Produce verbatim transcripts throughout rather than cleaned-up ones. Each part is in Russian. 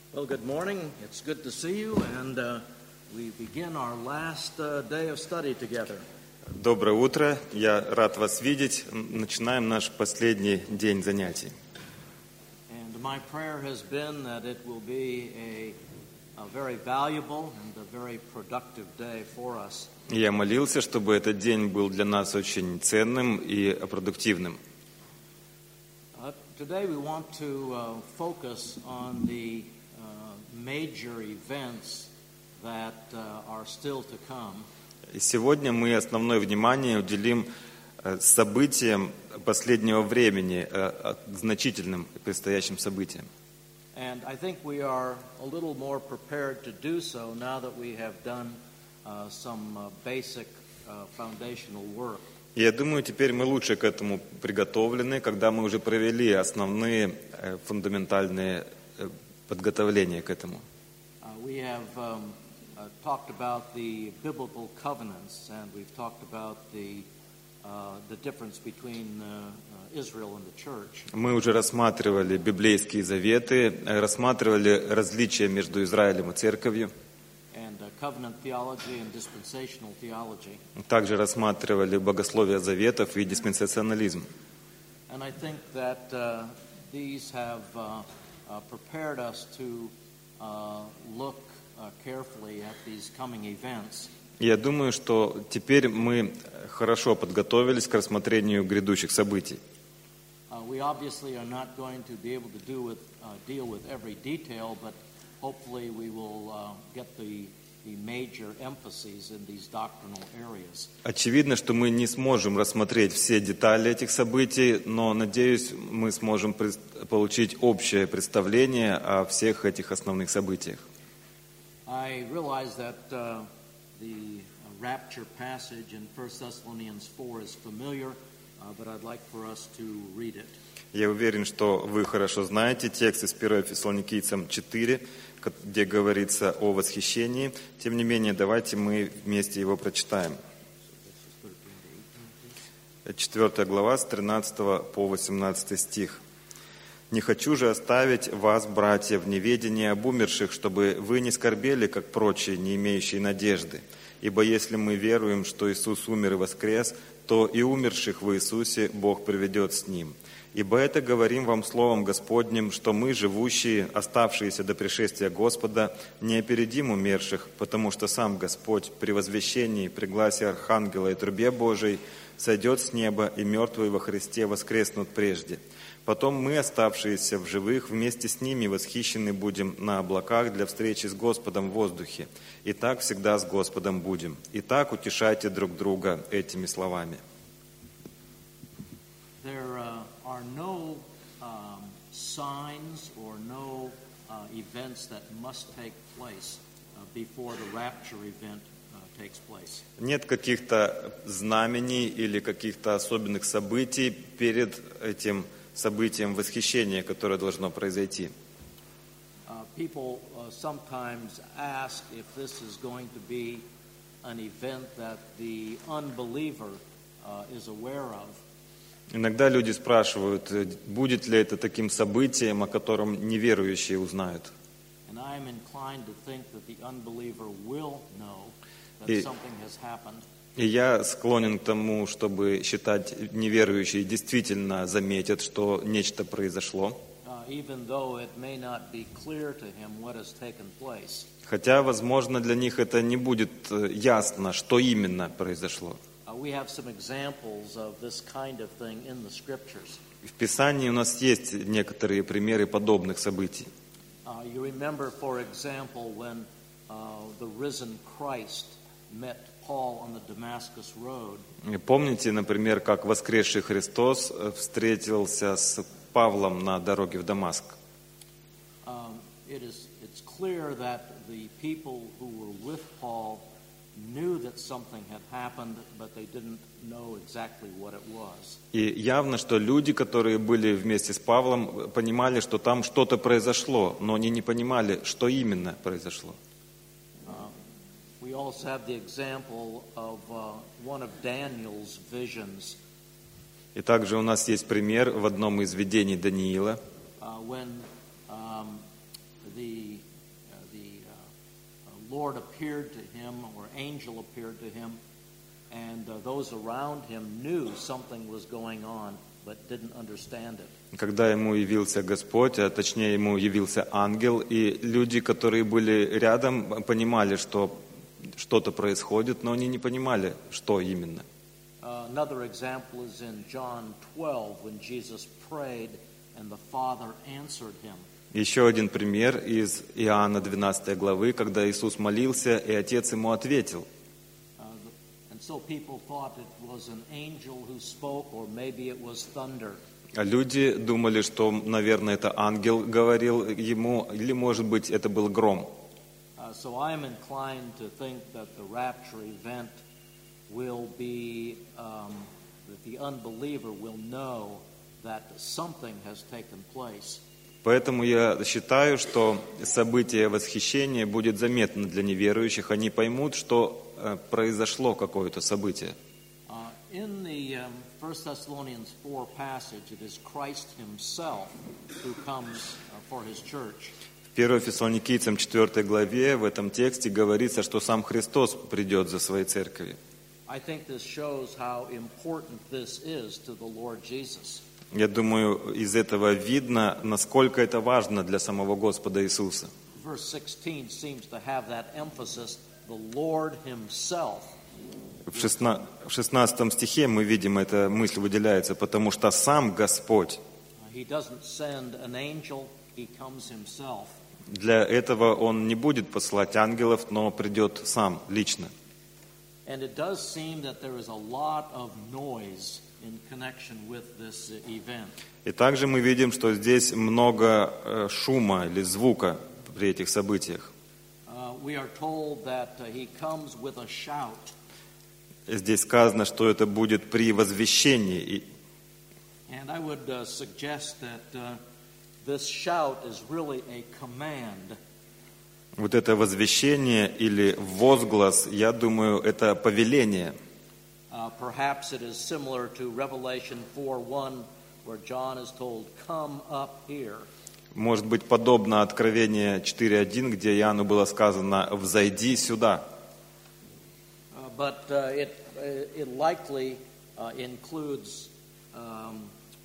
Well, good morning. It's good to see you, and uh, we begin our last uh, day of study together. Доброе утро. Я рад вас видеть. Начинаем наш последний день занятий. And my prayer has been that it will be a, a very valuable and a very productive day for us. Я молился, чтобы этот день был для нас очень ценным и продуктивным. Uh, today we want to uh, focus on the uh, major events that uh, are still to come. И сегодня мы основное внимание уделим событиям последнего времени, значительным предстоящим событиям. And I think we are a little more prepared to do so now that we have done uh, some uh, basic uh, foundational work. И я думаю, теперь мы лучше к этому приготовлены, когда мы уже провели основные фундаментальные подготовления к этому. Uh, we have um, uh, talked about the biblical covenants, and we've talked about the uh, the difference between uh, uh, Israel and the church. Мы уже рассматривали библейские заветы, рассматривали различия между Израилем и церковью. And uh, covenant theology and dispensational theology. Также рассматривали богословие заветов и диспенсационализм. And I think that uh, these have uh, uh, prepared us to uh, look uh, carefully at these coming events. Я думаю, что теперь мы хорошо подготовились к рассмотрению грядущих событий. Uh, we obviously are not going to be able to do with, uh, deal with every detail, but hopefully we will uh, get the, the major emphases in these doctrinal areas. Очевидно, что мы не сможем рассмотреть все детали этих событий, но, надеюсь, мы сможем получить общее представление о всех этих основных событиях. I realize that uh, the rapture passage in First Thessalonians four is familiar, uh, but I'd like for us to read it. Я уверен, что вы хорошо знаете текст из первого Фессалоникийцам четыре, где говорится о восхищении. Тем не менее, давайте мы вместе его прочитаем. четвёртая глава, с тринадцатого по восемнадцатый стих. «Не хочу же оставить вас, братья, в неведении об умерших, чтобы вы не скорбели, как прочие, не имеющие надежды. Ибо если мы веруем, что Иисус умер и воскрес, то и умерших в Иисусе Бог приведет с Ним. Ибо это говорим вам словом Господним, что мы, живущие, оставшиеся до пришествия Господа, не опередим умерших, потому что сам Господь при возвещении, при гласе Архангела и трубе Божией сойдет с неба, и мертвые во Христе воскреснут прежде. Потом мы, оставшиеся в живых, вместе с ними восхищены будем на облаках для встречи с Господом в воздухе. И так всегда с Господом будем. Итак, утешайте друг друга этими словами». There uh, are no um, signs or no uh, events that must take place uh, before the rapture event uh, takes place. Нет каких-то знамений или каких-то особенных событий перед этим событием восхищения, которое должно произойти. Uh, people uh, sometimes ask if this is going to be an event that the unbeliever uh, is aware of. Иногда люди спрашивают, будет ли это таким событием, о котором неверующие узнают. And I am inclined to think that the unbeliever will know that И- something has happened. И я склонен к тому, чтобы считать, неверующие действительно заметят, что нечто произошло. Uh, even though it may not be clear to him what has taken place. Хотя, возможно, для них это не будет э, ясно, что именно произошло. Uh, we have some examples of this kind of thing in the scriptures. В Писании у нас есть некоторые примеры подобных событий. Uh, you remember, for example, when uh, the risen Christ met Paul on the Damascus road. И помните, например, как воскресший Христос встретился с Павлом на дороге в Дамаск? Um, it is, it's clear that the people who were with Paul knew that something had happened, but they didn't know exactly what it was. И явно, что люди, которые были вместе с Павлом, понимали, что там что-то произошло, но они не понимали, что именно произошло. Uh, we also have the example of uh, one of Daniel's visions. И также у нас есть пример в одном из видений Даниила, Uh, when um, the uh, the uh, Lord appeared to him, or angel appeared to him, and uh, those around him knew something was going on, but didn't understand it. Когда ему явился Господь, а точнее ему явился ангел, и люди, которые были рядом, понимали, что что-то происходит, но они не понимали, что именно. Uh, another example is in John twelve, when Jesus prayed and the Father answered him. Еще один пример из Иоанна двенадцатой главы, когда Иисус молился, и Отец ему ответил. Uh, and so people thought it was an angel who spoke, or maybe it was thunder. А люди думали, что, наверное, это ангел говорил ему, или, может быть, это был гром. Uh, so I am inclined to think that the rapture event will be, um, that the unbeliever will know that something has taken place. Поэтому я считаю, что событие восхищения будет заметно для неверующих. Они поймут, что э, произошло какое-то событие. Uh, in the um, First Thessalonians four passage, it is Christ himself who comes uh, for his church. В первой Фессалоникийцам четвёртой главе в этом тексте говорится, что сам Христос придет за своей церковью. I think this shows how important this is to the Lord Jesus. Я думаю, из этого видно, насколько это важно для самого Господа Иисуса. Verse sixteen seems to have that emphasis, the Lord himself. В шестнадцатом стихе мы видим, эта мысль выделяется, потому что сам Господь. He doesn't send an angel, he comes himself. Для этого Он не будет посылать ангелов, но придет сам, лично. And it does seem that there is a lot of noise in connection with this event. И также мы видим, что здесь много э, шума или звука при этих событиях. Uh, we are told that uh, he comes with a shout. Здесь сказано, что это будет при возвещении. And I would uh, suggest that uh, this shout is really a command. Вот это возвещение или возглас, я думаю, это повеление. Uh, perhaps it is similar to Revelation four one, where John is told, "Come up here." Может быть, подобно Откровению четыре один, где Иоанну было сказано «взойди сюда». Uh, but uh, it, it likely uh, includes um,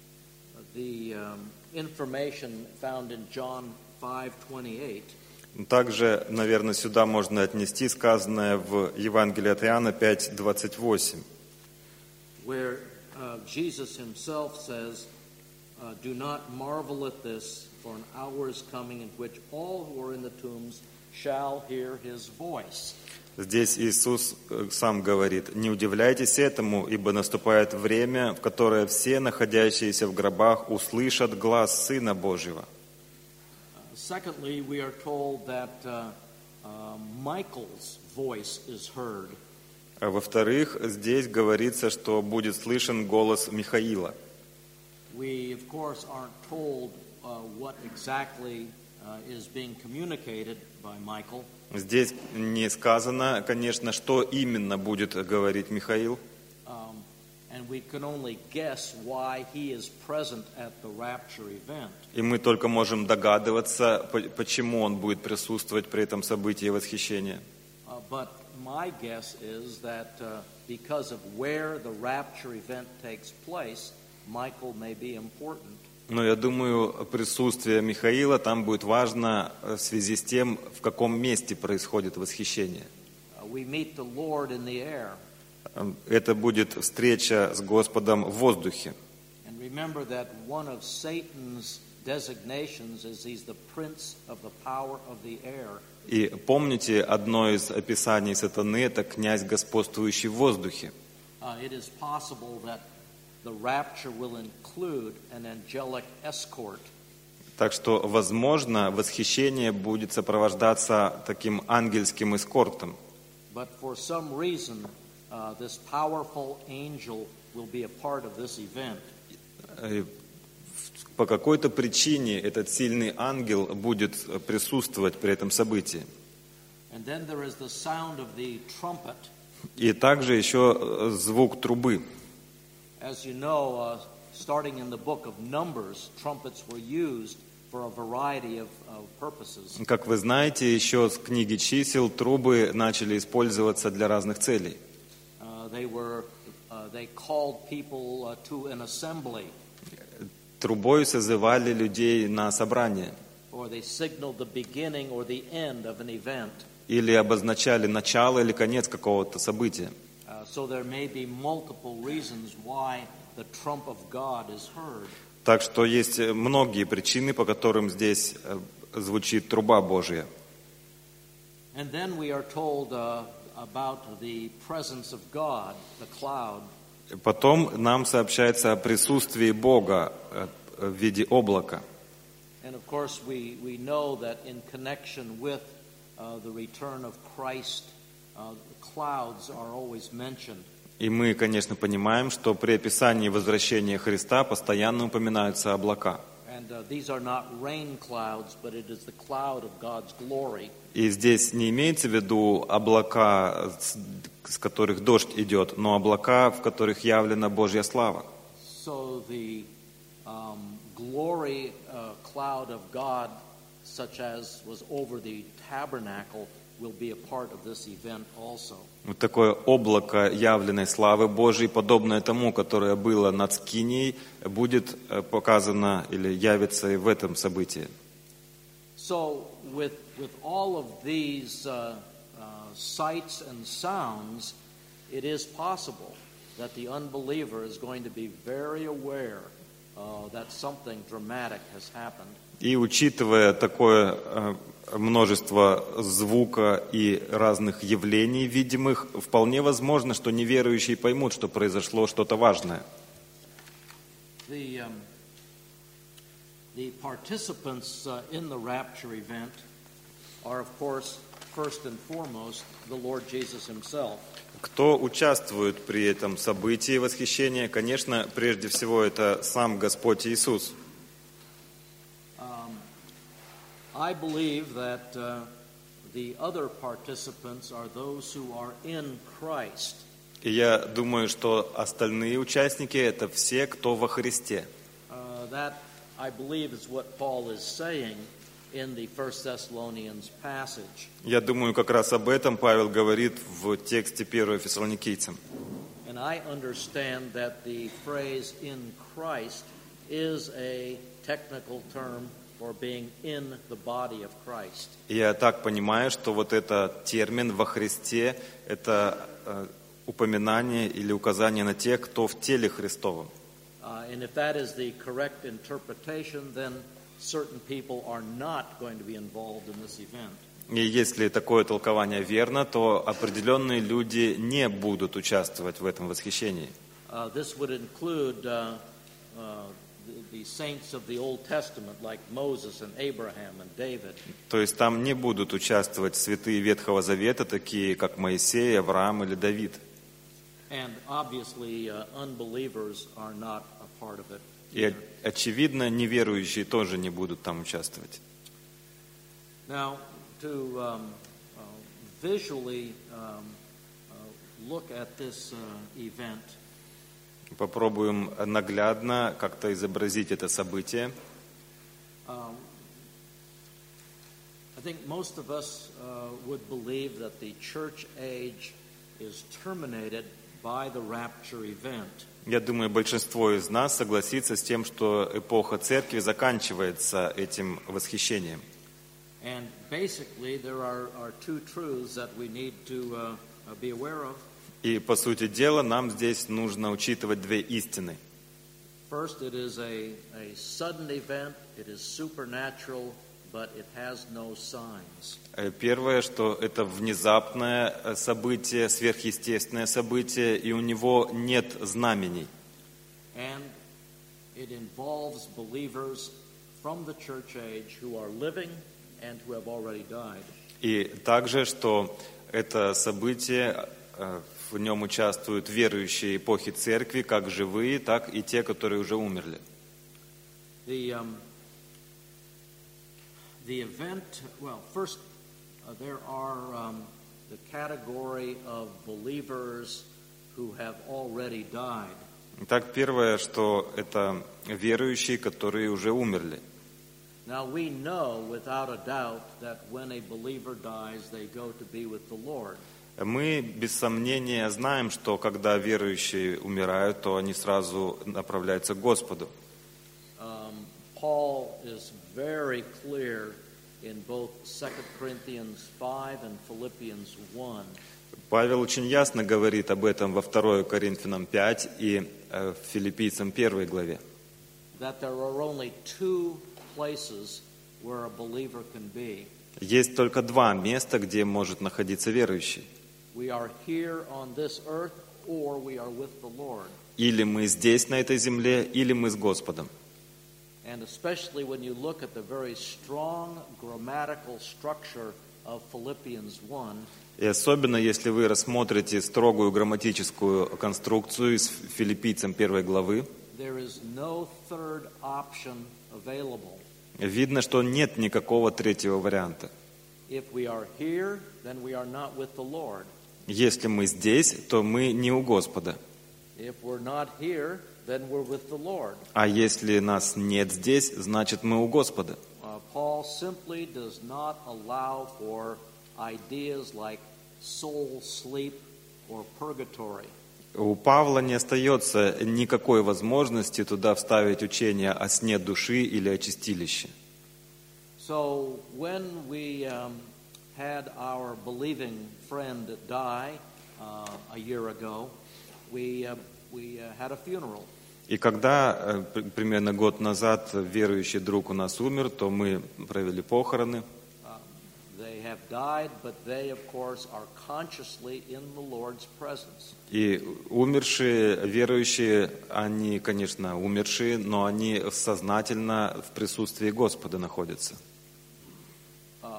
the um, information found in John five twenty-eight. Также, наверное, сюда можно отнести сказанное в Евангелии от Иоанна пять двадцать восемь. Where uh, Jesus himself says, uh, "Do not marvel at this, for an hour is coming in which all who are in the tombs shall hear his voice." Здесь Иисус сам говорит: «Не удивляйтесь этому, ибо наступает время, в которое все, находящиеся в гробах, услышат глас Сына Божьего». Secondly, we are told that uh, uh, Michael's voice is heard. А во-вторых, здесь говорится, что будет слышен голос Михаила. We, of course, aren't told uh, what exactly uh, is being communicated by Michael. Здесь не сказано, конечно, что именно будет говорить Михаил. Um, and we can only guess why he is present at the rapture event. И мы только можем догадываться, почему он будет присутствовать при этом событии восхищения. Uh, but my guess is that uh, because of where the rapture event takes place, Michael may be important. Но я думаю, присутствие Михаила там будет важно в связи с тем, в каком месте происходит восхищение. Uh, we meet the Lord in the air. Это будет встреча с Господом в воздухе. And remember that one of Satan's designations is he's the prince of the power of the air. И помните, одно из описаний сатаны – это князь, господствующий в воздухе. Uh, it is possible that the rapture will include an angelic escort. Так что, возможно, восхищение будет сопровождаться таким ангельским эскортом. But for some reason, uh, this powerful angel will be a part of this event. По какой-то причине этот сильный ангел будет присутствовать при этом событии. And then there is the sound of the trumpet. И также еще звук трубы. As you know, uh, starting in the book of Numbers, trumpets were used for a variety of, of purposes. Как вы знаете, еще с книги чисел трубы начали использоваться для разных целей. Uh, they were, uh, they called people uh, to an assembly. Трубой созывали людей на собрание. Or they signaled the beginning or the end of an event. Или обозначали начало или конец какого-то события. Uh, so there may be multiple reasons why the trump of God is heard. Так что есть многие причины, по которым здесь звучит труба Божья. And then we are told uh, about the presence of God, the cloud. Потом нам сообщается о присутствии Бога в виде облака. And of course we, we know that in connection with uh, the return of Christ, uh, clouds are always mentioned. И мы, конечно, понимаем, что при описании возвращения Христа постоянно упоминаются облака. And uh, these are not rain clouds, but it is the cloud of God's glory. И здесь не имеется в виду облака, с, с которых дождь идет, но облака, в которых явлена Божья слава. So the um, glory uh, cloud of God, such as was over the tabernacle, will be a part of this event also. Вот такое облако явленной славы Божьей, подобное тому, которое было над Скинией, будет показано или явится и в этом событии. So with with all of these uh, uh, sights and sounds, it is possible that the unbeliever is going to be very aware uh, that something dramatic has happened. И учитывая такое множество звука и разных явлений видимых, вполне возможно, что неверующие поймут, что произошло что-то важное. The, um, the participants uh, in the rapture event are, of course, first and foremost, the Lord Jesus himself. Кто участвует при этом событии восхищения? Конечно, прежде всего, это сам Господь Иисус. I believe that uh, the other participants are those who are in Christ. И я думаю, что остальные участники – это все, кто во Христе. Uh, that, I believe, is what Paul is saying in the First Thessalonians passage. Я думаю, как раз об этом Павел говорит в тексте первого Фессалоникийцам. And I understand that the phrase "in Christ" is a technical term for being in the body of Christ. Я так понимаю, что вот этот термин «во Христе» – это э, упоминание или указание на тех, кто в теле Христовом. Uh, and if that is the correct interpretation, then certain people are not going to be involved in this event. И если такое толкование верно, то определенные люди не будут участвовать в этом восхищении. Uh, this would include uh, uh, the saints of the Old Testament, like Moses and Abraham and David. То есть там не будут участвовать святые Ветхого Завета, такие как Моисей, Авраам или Давид. And obviously, uh, unbelievers are not a part of it. И очевидно, неверующие тоже не будут там участвовать. Now, to um, uh, visually um, uh, look at this uh, event. Попробуем наглядно как-то изобразить это событие. Um, I think most of us uh, would believe that the church age is terminated by the rapture event. Я думаю, большинство из нас согласится с тем, что эпоха церкви заканчивается этим восхищением. And basically, there are, are two truths that we need to uh, be aware of. И, по сути дела, нам здесь нужно учитывать две истины. First, it is a, a sudden event, it is supernatural, but it has no signs. Первое, что это внезапное событие, сверхъестественное событие, и у него нет знамений. And it involves believers from the church age who are living and who have already died. И также, что это событие, в нем участвуют верующие эпохи церкви, как живые, так и те, которые уже умерли. The, um, the event, well, first, uh, there are um, the category of believers who have already died. Итак, первое, что это верующие, которые уже умерли. Now we know without a doubt that when a believer dies, they go to be with the Lord. Мы без сомнения знаем, что когда верующие умирают, то они сразу направляются к Господу. Um, Paul is very clear in both Second Corinthians five and Philippians one. Павел очень ясно говорит об этом во второй Коринфянам пять и э, в Филиппийцам первой главе. That there are only two places where a believer can be. Есть только два места, где может находиться верующий. We are here on this earth, or we are with the Lord. Или мы здесь, на этой земле, или мы с Господом. And especially when you look at the very strong grammatical structure of Philippians one, И особенно, если вы рассмотрите строгую грамматическую конструкцию из Филиппийцам первой главы, there is no third option available. видно, что нет никакого третьего варианта. If we are here, then we are not with the Lord. Если мы здесь, то мы не у Господа. If we're not here, then we're with the Lord. А если нас нет здесь, значит мы у Господа. Uh, Paul simply does not allow for ideas like soul sleep or purgatory. У Павла не остается никакой возможности туда вставить учение о сне души или о чистилище. So when we um, had our believing friend die uh, a year ago, we uh, we uh, had a funeral. И когда э, примерно год назад верующий друг у нас умер, то мы провели похороны. Uh, they have died, but they, of course, are consciously in the Lord's presence. И умершие верующие, они, конечно, умершие, но они сознательно в присутствии Господа находятся. Um,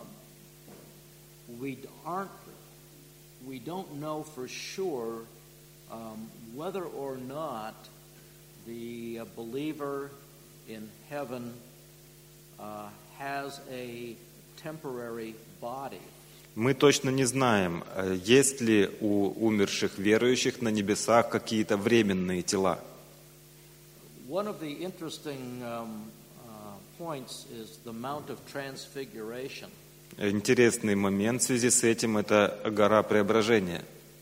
we aren't, we don't know for sure um, whether or not the uh, believer in heaven uh, has a temporary body. Мы точно не знаем, есть ли у умерших верующих на небесах какие-то временные тела. One of the interesting um, uh, points is the Mount of Transfiguration. Интересный момент в связи с этим – это гора Преображения.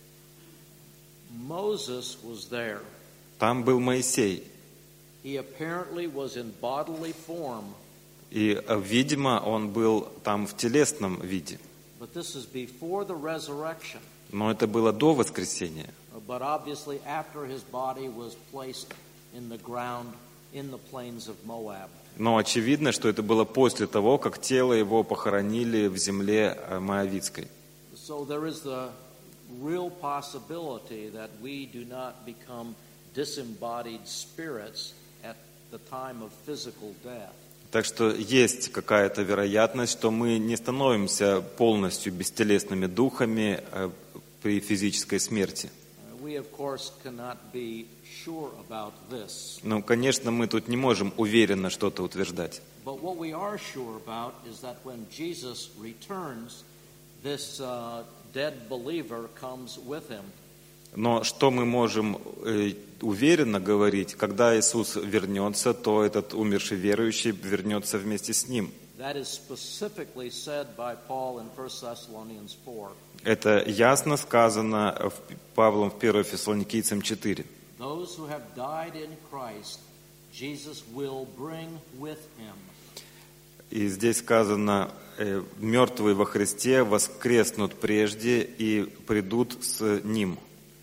Moses was there. Там был Моисей. He apparently was in bodily form. И, видимо, он был там в телесном виде. But this is before the resurrection. Но это было до воскресения. But obviously after his body was placed in the ground in the plains of Moab. Но очевидно, что это было после того, как тело его похоронили в земле Моавитской. So there is the real possibility that we do not become disembodied spirits at the time of physical death. Так что есть какая-то вероятность, что мы не становимся полностью бестелесными духами при физической смерти. We, of course, cannot be sure about this. Ну, конечно, мы тут не можем уверенно что-то утверждать. But what we are sure about is that when Jesus returns, this uh, dead believer comes with him. Но что мы можем э, уверенно говорить, когда Иисус вернется, то этот умерший верующий вернется вместе с Ним. That is specifically said by Paul in First Thessalonians four. Это ясно сказано Павлом в первой Фессалоникийцам четыре. Those who have died in Christ, Jesus will bring with him. И здесь сказано, э, мертвые во Христе воскреснут прежде и придут с Ним.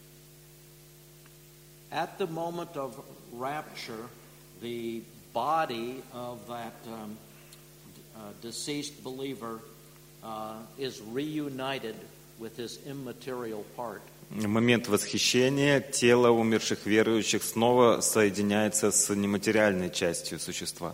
At the moment of rapture, the body of that um, uh, deceased believer uh, is reunited with his immaterial part. В момент восхищения тело умерших верующих снова соединяется с нематериальной частью существа.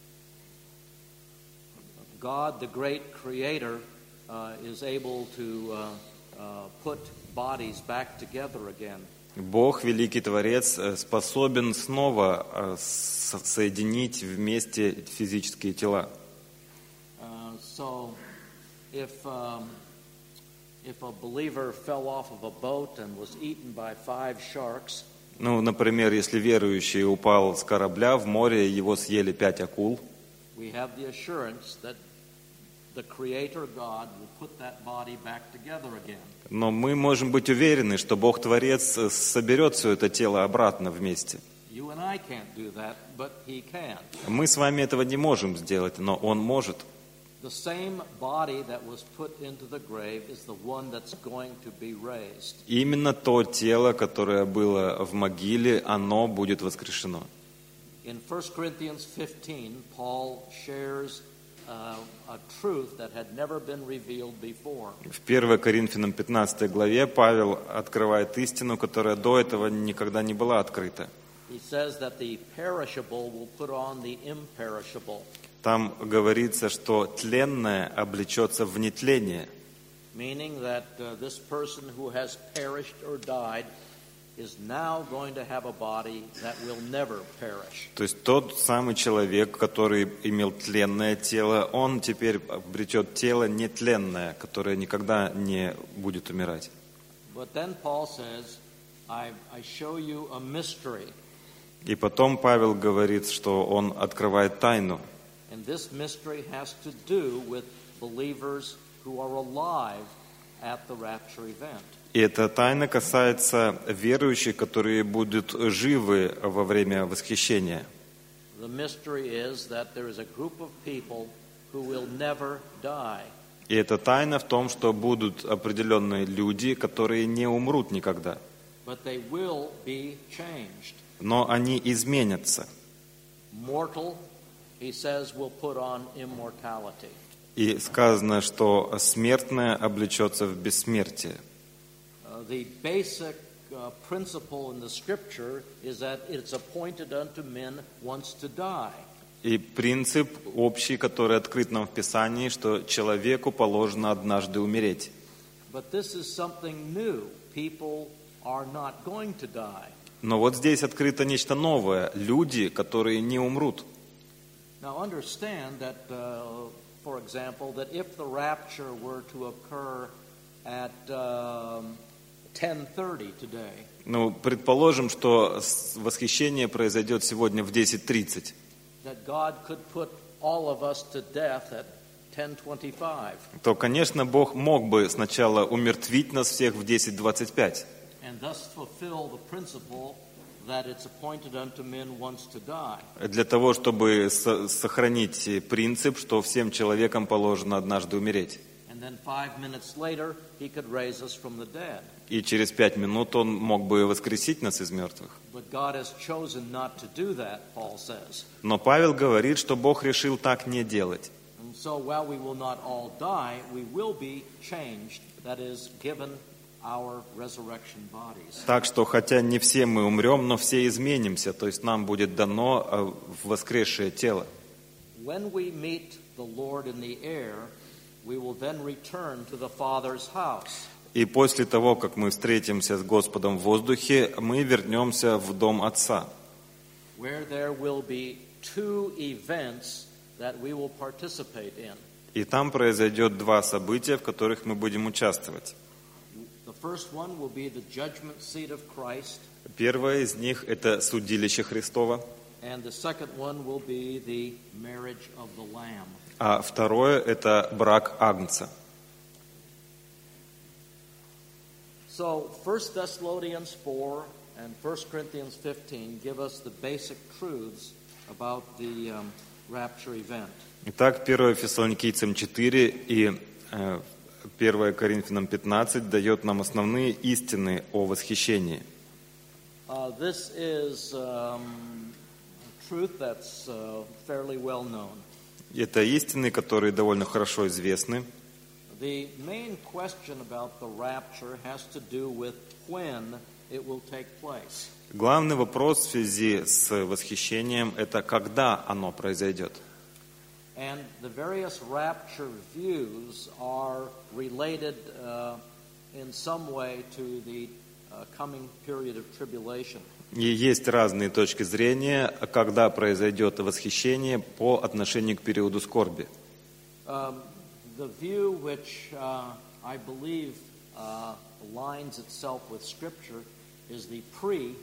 God, the great creator, uh, is able to uh, uh, put bodies back together again. Бог, великий Творец, способен снова соединить вместе физические тела. Uh, so, if um, if a believer fell off of a boat and was eaten by five sharks, Ну, например, если верующий упал с корабля в море, его съели пять акул, we have the assurance that the Creator God will put that body back together again. Но мы можем быть уверены, что Бог-творец соберет все это тело обратно вместе. You and I can't do that, but He can. Мы с вами этого не можем сделать, но Он может. The same body that was put into the grave is the one that's going to be raised. Именно то тело, которое было в могиле, оно будет воскрешено. In First Corinthians fifteen, Paul shares uh, a truth that had never been revealed before. В первой Коринфянам пятнадцатой главе Павел открывает истину, которая до этого никогда не была открыта. He says that the perishable will put on the imperishable. Там говорится, что тленное облечется в нетление. Meaning that uh, this person who has perished or died is now going to have a body that will never perish. То есть тот самый человек, который имел тленное тело, он теперь обретет тело нетленное, которое никогда не будет умирать. But then Paul says, I, I show you a mystery. И потом Павел говорит, что он открывает тайну. And this mystery has to do with believers who are alive at the rapture event. И эта тайна касается верующих, которые будут живы во время восхищения. The mystery is that there is a group of people who will never die. И эта тайна в том, что будут определенные люди, которые не умрут никогда. But they will be changed. Но они изменятся. Mortal, he says, will put on immortality. И сказано, что смертное облечется в бессмертие. Uh, the basic uh, principle in the Scripture is that it's appointed unto men once to die. И принцип общий, который открыт нам в Писании, что человеку положено однажды умереть. But this is something new. People are not going to die. Но вот здесь открыто нечто новое. Люди, которые не умрут. Now understand that, uh, for example, that if the rapture were to occur at um, ten thirty today, Ну, предположим, что восхищение произойдет сегодня в десять тридцать. that God could put all of us to death at ten twenty-five, То, конечно, Бог мог бы сначала умертвить нас всех в десять двадцать пять. and thus fulfill the principle that it's appointed unto men once to die. Для того, чтобы со- сохранить принцип, что всем человекам положено однажды умереть. And then five minutes later, he could raise us from the dead. И через пять минут Он мог бы воскресить нас из мертвых. But God has chosen not to do that, Paul says. Но Павел говорит, что Бог решил так не делать. And so while we will not all die, we will be changed, that is, given our resurrection bodies. Так что, хотя не все мы умрем, но все изменимся, то есть нам будет дано э, воскресшее тело. When we meet the Lord in the air, we will then return to the Father's house. И после того, как мы встретимся с Господом в воздухе, мы вернемся в дом Отца, Where there will be two events that we will participate in. и там произойдет два события, в которых мы будем участвовать. The first one will be the judgment seat of Christ, Первое из них – это судилище Христово, and the second one will be the marriage of the Lamb. а второе – это брак Агнца. So First Thessalonians four and First Corinthians fifteen give us the basic truths about the um, rapture event. Итак, первое Фессалоникийцам четыре и э, первое Коринфянам пятнадцать дает нам основные истины о восхищении. Uh, this is um, a truth that's uh, fairly well known. Это истины, которые довольно хорошо известны. The main question about the rapture has to do with when it will take place. Главный вопрос в связи с восхищением – это когда оно произойдет. And the various rapture views are related uh, in some way to the uh, coming period of tribulation. И есть разные точки зрения, когда произойдет восхищение по отношению к периоду скорби. Um, the view which uh, I believe uh, aligns itself with Scripture is the pre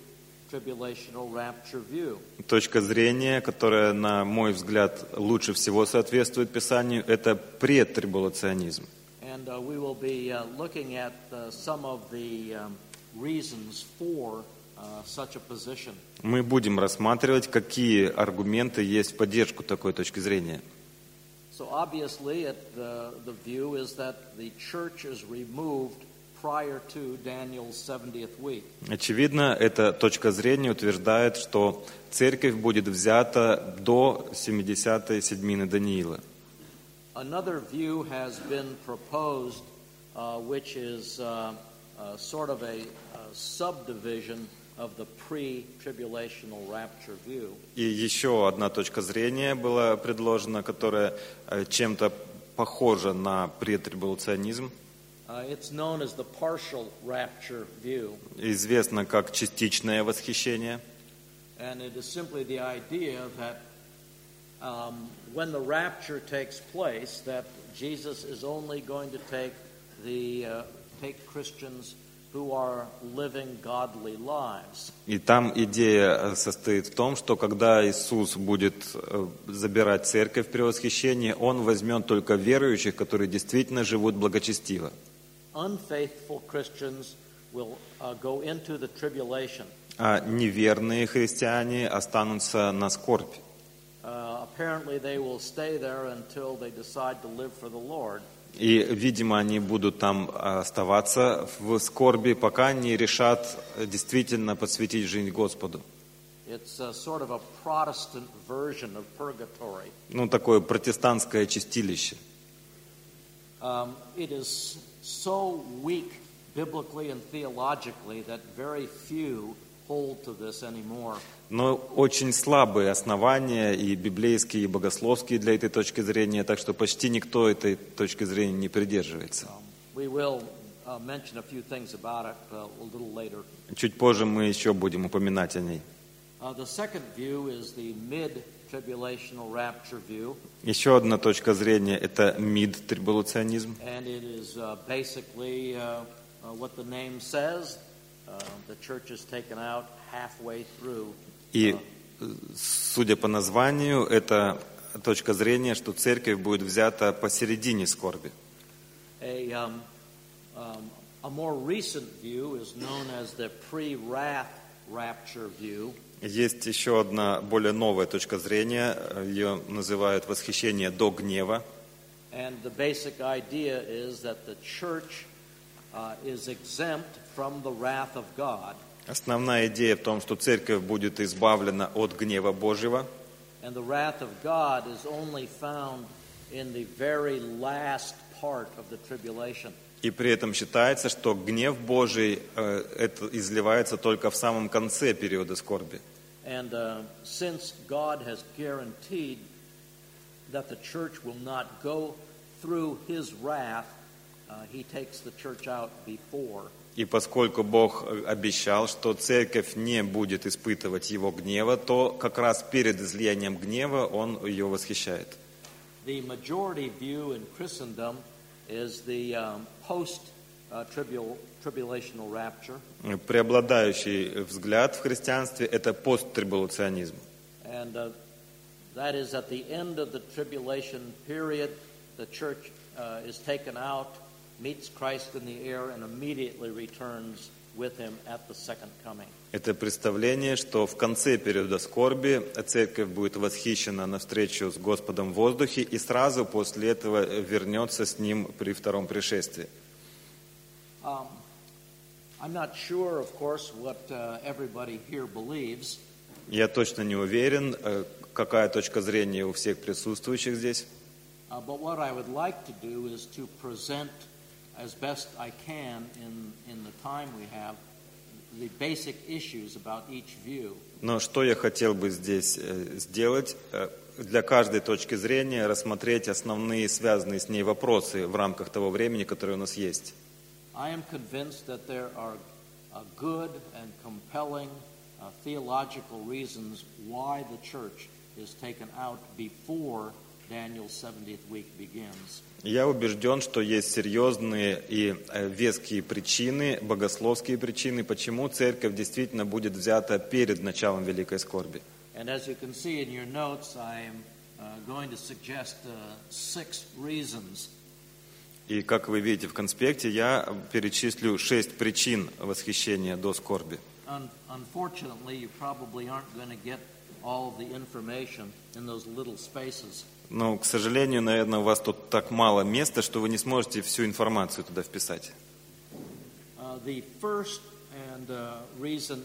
tribulational rapture view. Точка зрения, которая, на мой взгляд, лучше всего соответствует Писанию, это предтрибулационизм. And uh, we will be uh, looking at uh, some of the um, reasons for uh, such a position. Мы будем рассматривать, какие аргументы есть в поддержку такой точки зрения. So obviously, it, uh, the view is that the church is removed prior to Daniel's seventieth week. Очевидно, эта точка зрения утверждает, что церковь будет взята до семидесятой седьмины Даниила. Another view has been proposed, uh, which is uh, uh, sort of a, a subdivision of the pre-tribulational rapture view. И еще одна точка зрения была предложена, которая э, чем-то похожа на претрибулационизм. Uh, it's known as the partial rapture view, Известно как частичное восхищение. and it is simply the idea that um, when the rapture takes place, that Jesus is only going to take the uh, take Christians who are living godly lives. И там идея состоит в том, что когда Иисус будет э, забирать церковь при восхищении, Он возьмет только верующих, которые действительно живут благочестиво. Unfaithful Christians will uh, go into the tribulation. А неверные христиане останутся на скорбь. Uh, apparently, they will stay there until they decide to live for the Lord. И, видимо, они будут там оставаться в скорби, пока не решат действительно посвятить жизнь Господу. It's a sort of a Protestant version of purgatory. Ну, такое протестантское чистилище. Um, it is so weak biblically and theologically that very few hold to this anymore. Но очень слабые основания и библейские, и богословские для этой точки зрения, так что почти никто этой точки зрения не придерживается. Um, we will uh, mention a few things about it uh, a little later. Чуть позже мы еще будем упоминать о ней. Uh, the second view is the mid-tribulational rapture view, Еще одна точка зрения – это мид-трибулационизм. and it is uh, basically uh, uh, what the name says. Uh, the church is taken out halfway through. И, судя по названию, это точка зрения, что церковь будет взята посередине скорби. A, um, um, a more recent view is known as the pre-wrath rapture view. Есть еще одна более новая точка зрения, ее называют восхищение до гнева. And the basic idea is that the church uh, is exempt from the wrath of God. Основная идея в том, что церковь будет избавлена от гнева Божьего. And the wrath of God is only found in the very last part of the tribulation. И при этом считается, что гнев Божий э, это изливается только в самом конце периода скорби. And uh, since God has guaranteed that the church will not go through His wrath, uh, He takes the church out before. И поскольку Бог обещал, что церковь не будет испытывать Его гнева, то как раз перед излиянием гнева Он ее восхищает. The majority view in Christendom is the um, post-tribulational rapture. Преобладающий взгляд в христианстве – это посттрибулационизм. And uh, that is at the end of the tribulation period, the church uh, is taken out, meets Christ in the air, and immediately returns with Him at the second coming. Это представление, что в конце периода скорби церковь будет восхищена на встречу с Господом в воздухе и сразу после этого вернется с Ним при втором пришествии. Um, I'm not sure, of course, what uh, everybody here believes. Я точно не уверен, какая точка зрения у всех присутствующих здесь. Uh, but what I would like to do is to present as best I can in, in the time we have the basic issues about each view. Но что я хотел бы здесь сделать, для каждой точки зрения рассмотреть основные связанные с ней вопросы в рамках того времени, которое у нас есть. I am convinced that there are uh, good and compelling uh, theological reasons why the church is taken out before Daniel's seventieth week begins. Я убежден, что есть серьезные и э, веские причины, богословские причины, почему церковь действительно будет взята перед началом великой скорби. And as you can see in your notes, I am uh, going to suggest uh, six reasons. И как вы видите в конспекте, я перечислю шесть причин восхищения до скорби. Un- unfortunately, you probably aren't going to get all of the information in those little spaces. Но, к сожалению, наверное, у вас тут так мало места, что вы не сможете всю информацию туда вписать. Uh, the first and uh, reason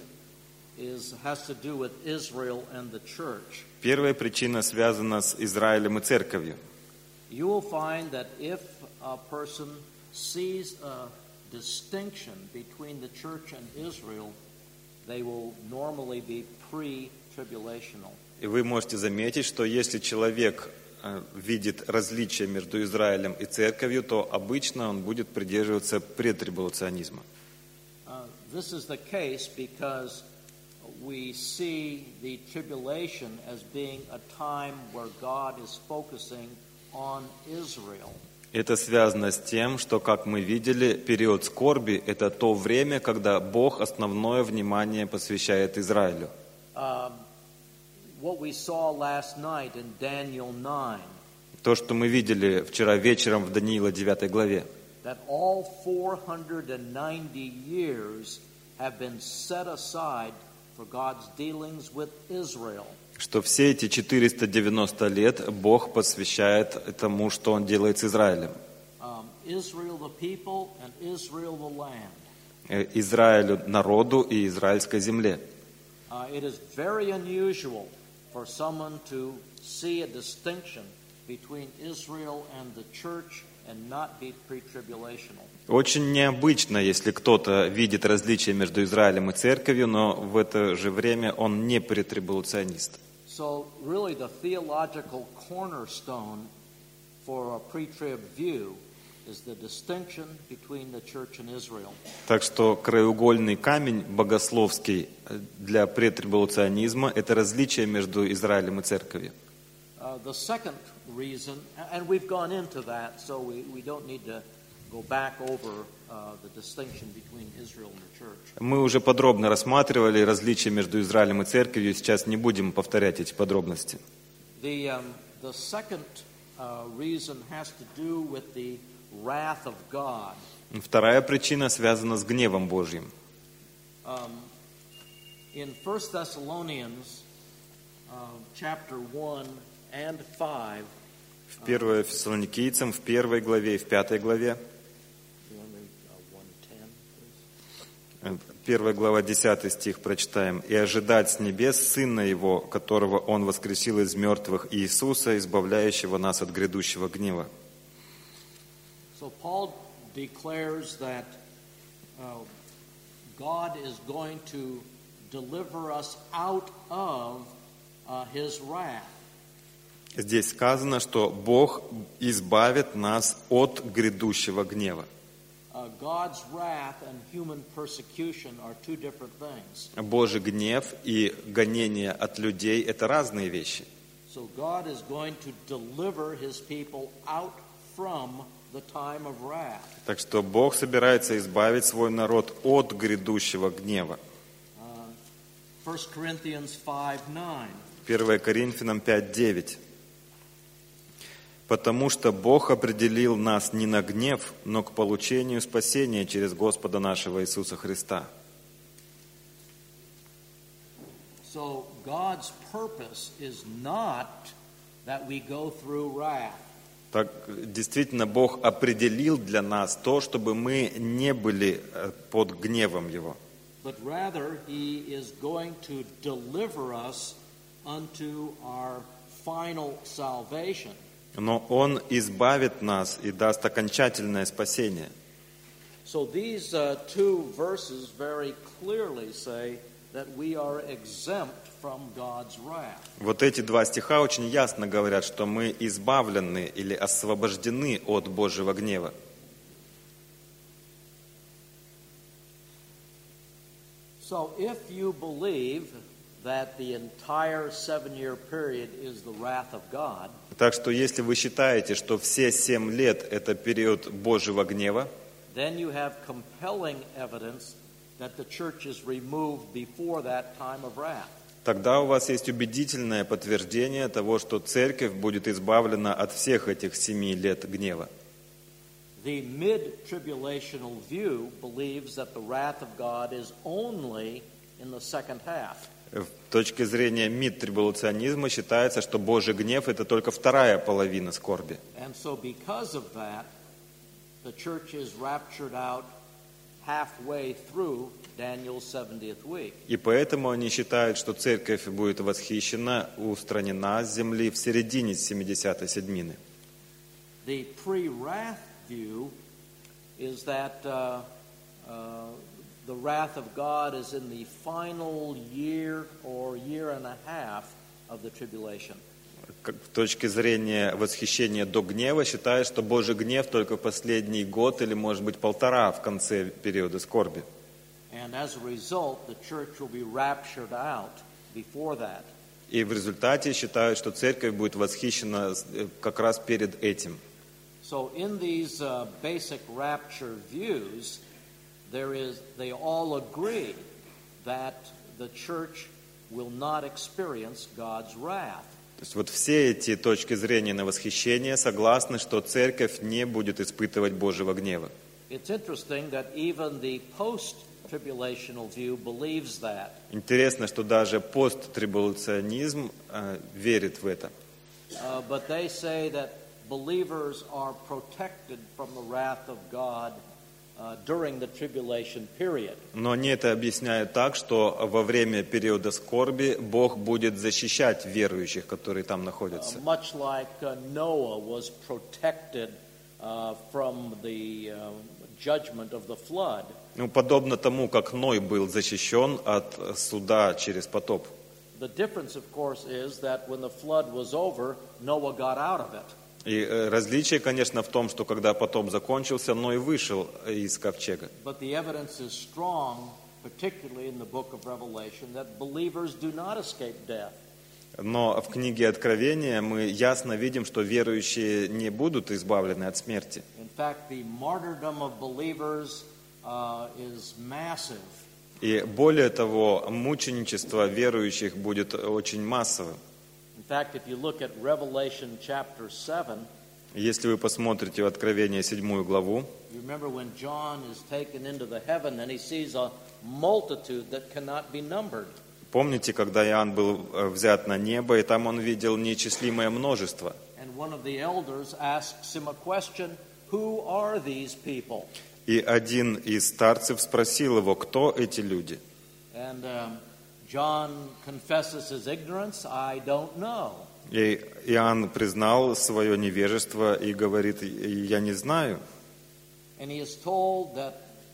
is has to do with Israel and the church. Первая причина связана с Израилем и церковью. You will find that if a person sees a distinction between the church and Israel, they will normally be pre-tribulational. И вы можете заметить, что если человек э, видит различия между Израилем и церковью, то обычно он будет придерживаться претрибулационизма. Uh, this is the case because we see the tribulation as being a time where God is focusing on Israel. Это связано с тем, что, как мы видели, период скорби – это то время, когда Бог основное внимание посвящает Израилю. Um, what we saw last night in Daniel nine, То, что мы видели вчера вечером в Даниила девятой главе, that all four hundred ninety years have been set aside for God's dealings with Israel. что все эти четыреста девяносто лет Бог посвящает тому, что Он делает с Израилем. Um, Israel the people and Israel the land. Э, Израилю народу и израильской земле. Uh, it is very unusual for someone to see a distinction between Israel and the church and not be pre-tribulational. Очень необычно, если кто-то видит различия между Израилем и церковью, но в это же время он не претрибулационист. So really the theological cornerstone for a pre-trib view is the distinction between the church and Israel. Так что краеугольный камень богословский для претрибулационизма – это различие между Израилем и церковью. Uh, the second reason, and we've gone into that, so we, we don't need to go back over uh, the distinction between Israel and the church. Мы уже подробно рассматривали различия между Израилем и церковью, сейчас не будем повторять эти подробности. The, um, the second uh, reason has to do with the wrath of God. Вторая причина связана с гневом Божьим. Um, in First Thessalonians uh, chapter one and five, В первое Фессалоникийцам, в первой главе и в пятой главе, you want me, uh, one ten, please? первая глава, десятый стих прочитаем. «И ожидать с небес Сына Его, которого Он воскресил из мертвых, Иисуса, избавляющего нас от грядущего гнева». So Paul declares that uh, God is going to deliver us out of uh, His wrath. Здесь сказано, что Бог избавит нас от грядущего гнева. Uh, God's wrath and human persecution are two different things. Божий гнев и гонение от людей – это разные вещи. So God is going to deliver His people out from the time of wrath. Так что Бог собирается избавить свой народ от грядущего гнева. Uh, First Corinthians five nine. первое Коринфянам пять девять. «Потому что Бог определил нас не на гнев, но к получению спасения через Господа нашего Иисуса Христа». So God's purpose is not that we go through wrath. Так, действительно, Бог определил для нас то, чтобы мы не были э, под гневом Его. But rather, He is going to deliver us unto our final salvation. Но Он избавит нас и даст окончательное спасение. So these uh, two verses very clearly say that we are exempt from God's wrath. Вот эти два стиха очень ясно говорят, что мы избавлены или освобождены от Божьего гнева. So if you believe that the entire seven-year period is the wrath of God, Так что если вы считаете, что все семь лет – это период Божьего гнева, then you have compelling evidence that the church is removed before that time of wrath. тогда у вас есть убедительное подтверждение того, что церковь будет избавлена от всех этих семи лет гнева. The mid-tribulational view believes that the wrath of God is only in the second half. С точки зрения мидтрибулационизма считается, что Божий гнев – это только вторая половина скорби. And so because of that, the church is raptured out halfway through Daniel's seventieth week. И поэтому они считают, что церковь будет восхищена, устранена с земли в середине семидесятой седмины. The pre-wrath view is that uh, uh, the wrath of God is in the final year or year and a half of the tribulation. С точки зрения восхищения до гнева считают, что Божий гнев только в последний год или, может быть, полтора в конце периода скорби. And as a result, the church will be raptured out before that. И в результате считают, что церковь будет восхищена как раз перед этим. So in these uh, basic rapture views, there is, they all agree that the church will not experience God's wrath. То есть вот все эти точки зрения на восхищение согласны, что церковь не будет испытывать Божьего гнева. It's interesting that even the post-tribulational view believes that. Интересно, что даже посттрибулационизм э, верит в это. Uh, but they say that believers are protected from the wrath of God uh, during the tribulation period. Но они это объясняют так, что во время периода скорби Бог будет защищать верующих, которые там находятся. Uh, much like uh, Noah was protected uh, from the uh, judgment of the flood. Ну, подобно тому, как Ной был защищен от суда через потоп. The difference, of course, is that when the flood was over, Noah got out of it. И различие, конечно, в том, что когда потоп закончился, Ной вышел из ковчега. But the evidence is strong, particularly in the book of Revelation, that believers do not escape death. Но в книге Откровения мы ясно видим, что верующие не будут избавлены от смерти. In fact, the martyrdom of believers uh, is massive. И более того, мученичество верующих будет очень массовым. In fact, if you look at Revelation chapter seven, Если вы посмотрите в Откровение седьмую главу, you remember when John is taken into the heaven and he sees a multitude that cannot be numbered. помните, когда Иоанн был взят на небо, и там он видел неисчислимое множество. And one of the elders asks him a question, who are these people? И один из старцев спросил его, кто эти люди? And um, John confesses his ignorance, I don't know. И Иоанн признал свое невежество и говорит, я не знаю. And he is told that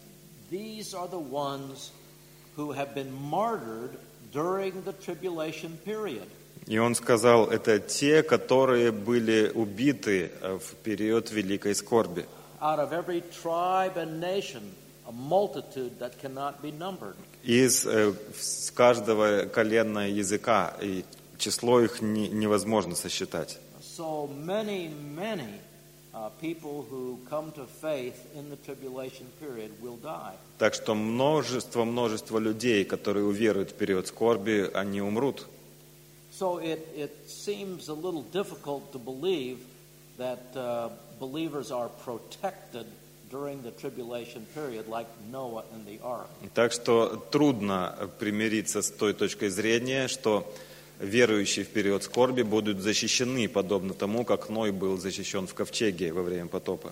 these are the ones who have been martyred during the tribulation period. И он сказал, это те, которые были убиты в период великой скорби. Out of every tribe and nation, a multitude that cannot be numbered. Из э, с каждого колена языка, и число их не, невозможно сосчитать. So many, many uh, people who come to faith in the tribulation period will die. Так что множество, множество людей, которые уверуют в период скорби, они умрут. So it, it seems a little difficult to believe that uh, believers are protected during the tribulation period like Noah and the ark. Так что трудно примириться с той точкой зрения, что верующие в период скорби будут защищены, подобно тому, как Ной был защищен в ковчеге во время потопа.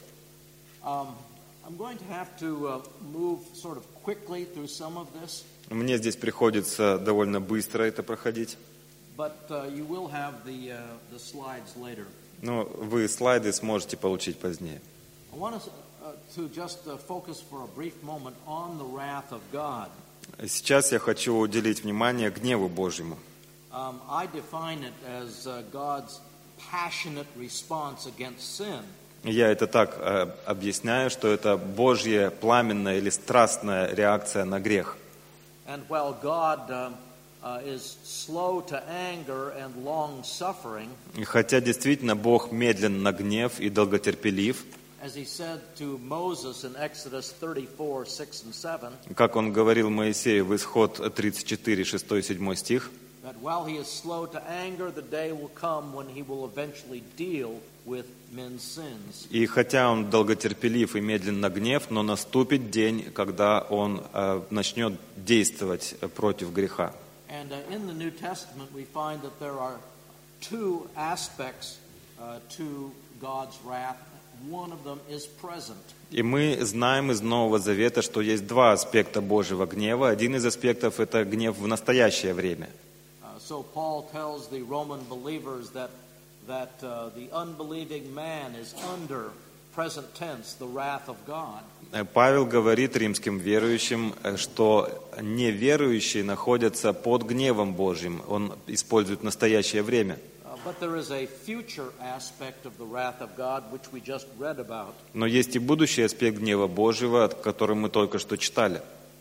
Um, I'm going to have to uh, move sort of quickly through some of this, Мне здесь приходится довольно быстро это проходить. but uh, you will have the, uh, the slides later. Но вы слайды сможете получить позднее. I want us uh, to just uh, focus for a brief moment on the wrath of God. Сейчас я хочу уделить внимание гневу Божьему. Um, I define it as uh, God's passionate response against sin. Я это так э, объясняю, что это Божья пламенная или страстная реакция на грех. And while God uh, uh, is slow to anger and long-suffering, И хотя действительно Бог медлен на гнев и долготерпелив, as he said to Moses in Exodus thirty-four, six and seven, как он говорил Моисею в Исход тридцать четыре, шесть и семь стих, that while he is slow to anger, the day will come when he will eventually deal with men's sins. и хотя он долготерпелив и медлен на гнев, но наступит день, когда он э, начнет действовать против греха. And uh, in the New Testament, we find that there are two aspects uh, to God's wrath. One of them is present. И мы знаем из Нового Завета, что есть два аспекта Божьего гнева. Один из аспектов – это гнев в настоящее время. Uh, so Paul tells the Roman believers that that uh, the unbelieving man is under present tense the wrath of God. Павел говорит римским верующим, что неверующие находятся под гневом Божьим. Он использует настоящее время. Uh, but there is a future aspect of the wrath of God which we just read about. Но есть и будущий аспект гнева Божьего, о котором мы только что читали.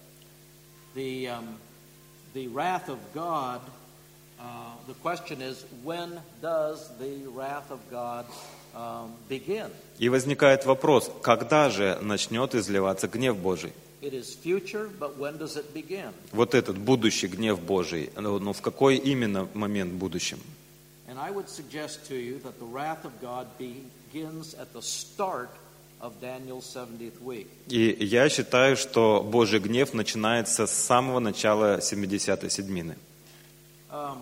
The um, the wrath of God. Uh, the question is, when does the wrath of God um, begin? И возникает вопрос, когда же начнет изливаться гнев Божий? It is future, but when does it begin? Вот этот будущий гнев Божий, но в какой именно момент будущем? And I would suggest to you that the wrath of God begins at the start of Daniel's seventieth week. И я считаю, что Божий гнев начинается с самого начала семидесятой седмины. Um,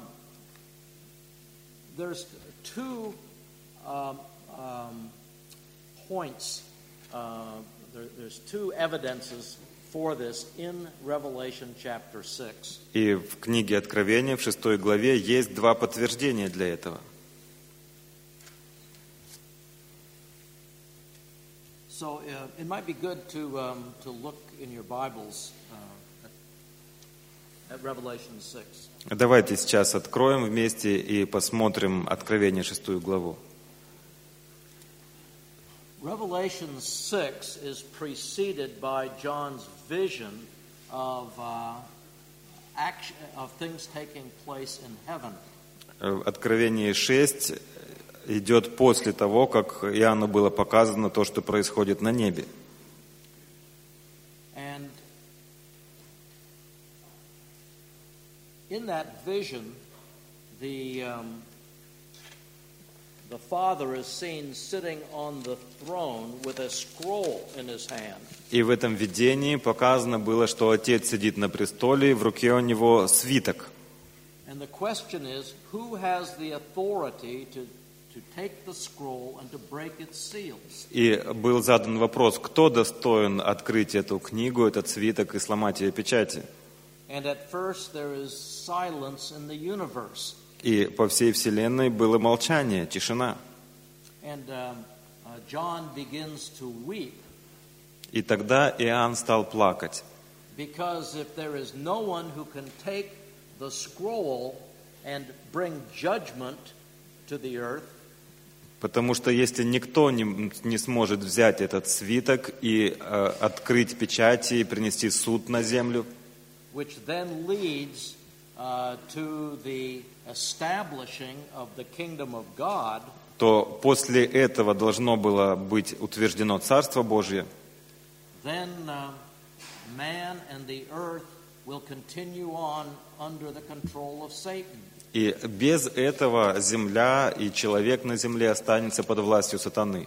there's two um, um, points, uh, there, there's two evidences for this in Revelation chapter six. И в книге Откровения, в шестой главе, есть два подтверждения для этого. So uh, it might be good to, um, to look in your Bibles uh, at, at Revelation six. Давайте сейчас откроем вместе и посмотрим Откровение, шестую главу. Revelation six is preceded by John's vision of uh, action, of things taking place in heaven. Откровение шесть идет после того, как Иоанну было показано то, что происходит на небе. And in that vision, the um, the Father is seen sitting on the throne with a scroll in his hand. И в этом видении показано было, что Отец сидит на престоле, и в руке у него свиток. And the question is, who has the authority to to take the scroll and to break its seals? И был задан вопрос, кто достоин открыть эту книгу, этот свиток, и сломать ее печати. And at first there is silence in the universe. И по всей вселенной было молчание, тишина. And um, uh, John begins to weep. И тогда Иоанн стал плакать. Because if there is no one who can take the scroll and bring judgment to the earth, Потому что если никто не, не сможет взять этот свиток и э, открыть печати и принести суд на землю, which then leads uh, to the establishing of the kingdom of God, то после этого должно было быть утверждено Царство Божье, then uh, man and the earth will continue on under the control of Satan. и без этого земля и человек на земле останется под властью сатаны.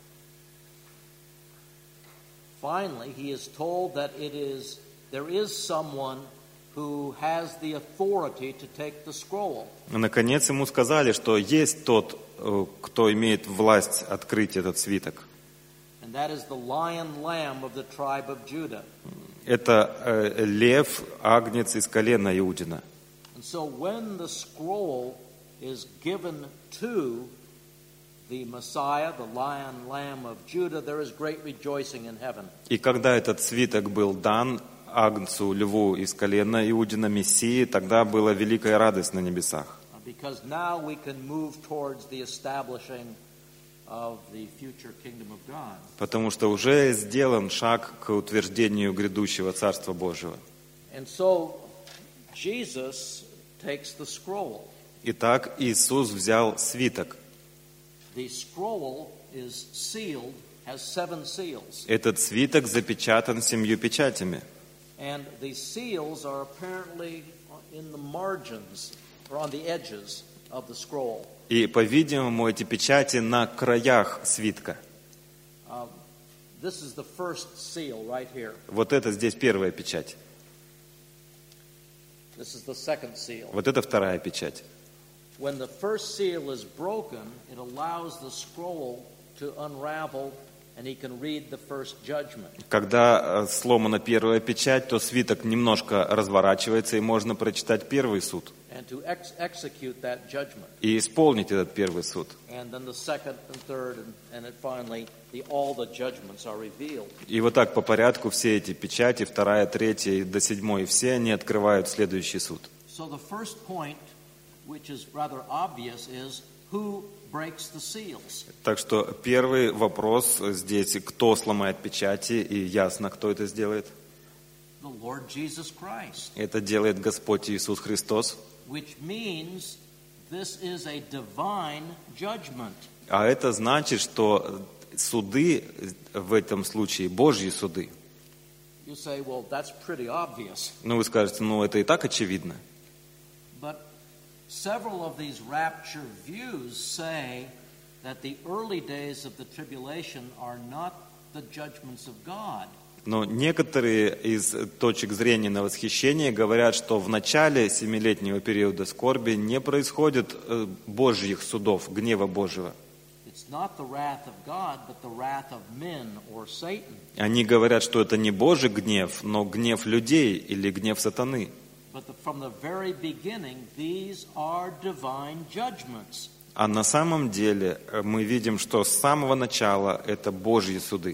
Finally, he is told that it is there is someone who has the authority to take the scroll. Наконец ему сказали, что есть тот, кто имеет власть открыть этот свиток. And that is the lion lamb of the tribe of Judah. Это э, лев, агнец из колена Иудина. And so when the scroll is given to the Messiah, the lion lamb of Judah, there is great rejoicing in heaven. И когда этот свиток был дан агнцу, льву из колена Иудина, Мессии, тогда была великая радость на небесах. Because now we can move towards the establishing of the future kingdom of God. Потому что уже сделан шаг к утверждению грядущего Царства Божьего. And so Jesus takes the scroll. Итак, Иисус взял свиток. The scroll is sealed, has seven seals. Этот свиток запечатан семью печатями. And the seals are apparently in the margins or on the edges of the scroll. И, по-видимому, эти печати на краях свитка. Uh, this is the first seal right here. Вот это здесь первая печать. This is the second seal. Вот это вторая печать. When the first seal is broken, it allows the scroll to unravel, and he can read the first judgment. Когда сломана первая печать, то свиток немножко разворачивается, и можно прочитать первый суд. And to ex- execute that judgment. И исполнить этот первый суд. And then the second and third, and, and it finally, the, all the judgments are revealed. И вот так по порядку все эти печати, вторая, третья и до седьмой, все они открывают следующий суд. So the first point, which is rather obvious, is who breaks the seals. Так что первый вопрос здесь, кто сломает печати, и ясно, кто это сделает. The Lord Jesus Christ. Это делает Господь Иисус Христос. Which means this is a divine judgment. А это значит, что суды в этом случае Божьи суды. You say, well, that's pretty obvious. Ну, вы скажете, ну, это и так очевидно. But several of these rapture views say that the early days of the tribulation are not the judgments of God. Но некоторые из точек зрения на восхищение говорят, что в начале семилетнего периода скорби не происходит Божьих судов, гнева Божьего. Они говорят, что это не Божий гнев, но гнев людей или гнев сатаны. А на самом деле мы видим, что с самого начала это Божьи суды.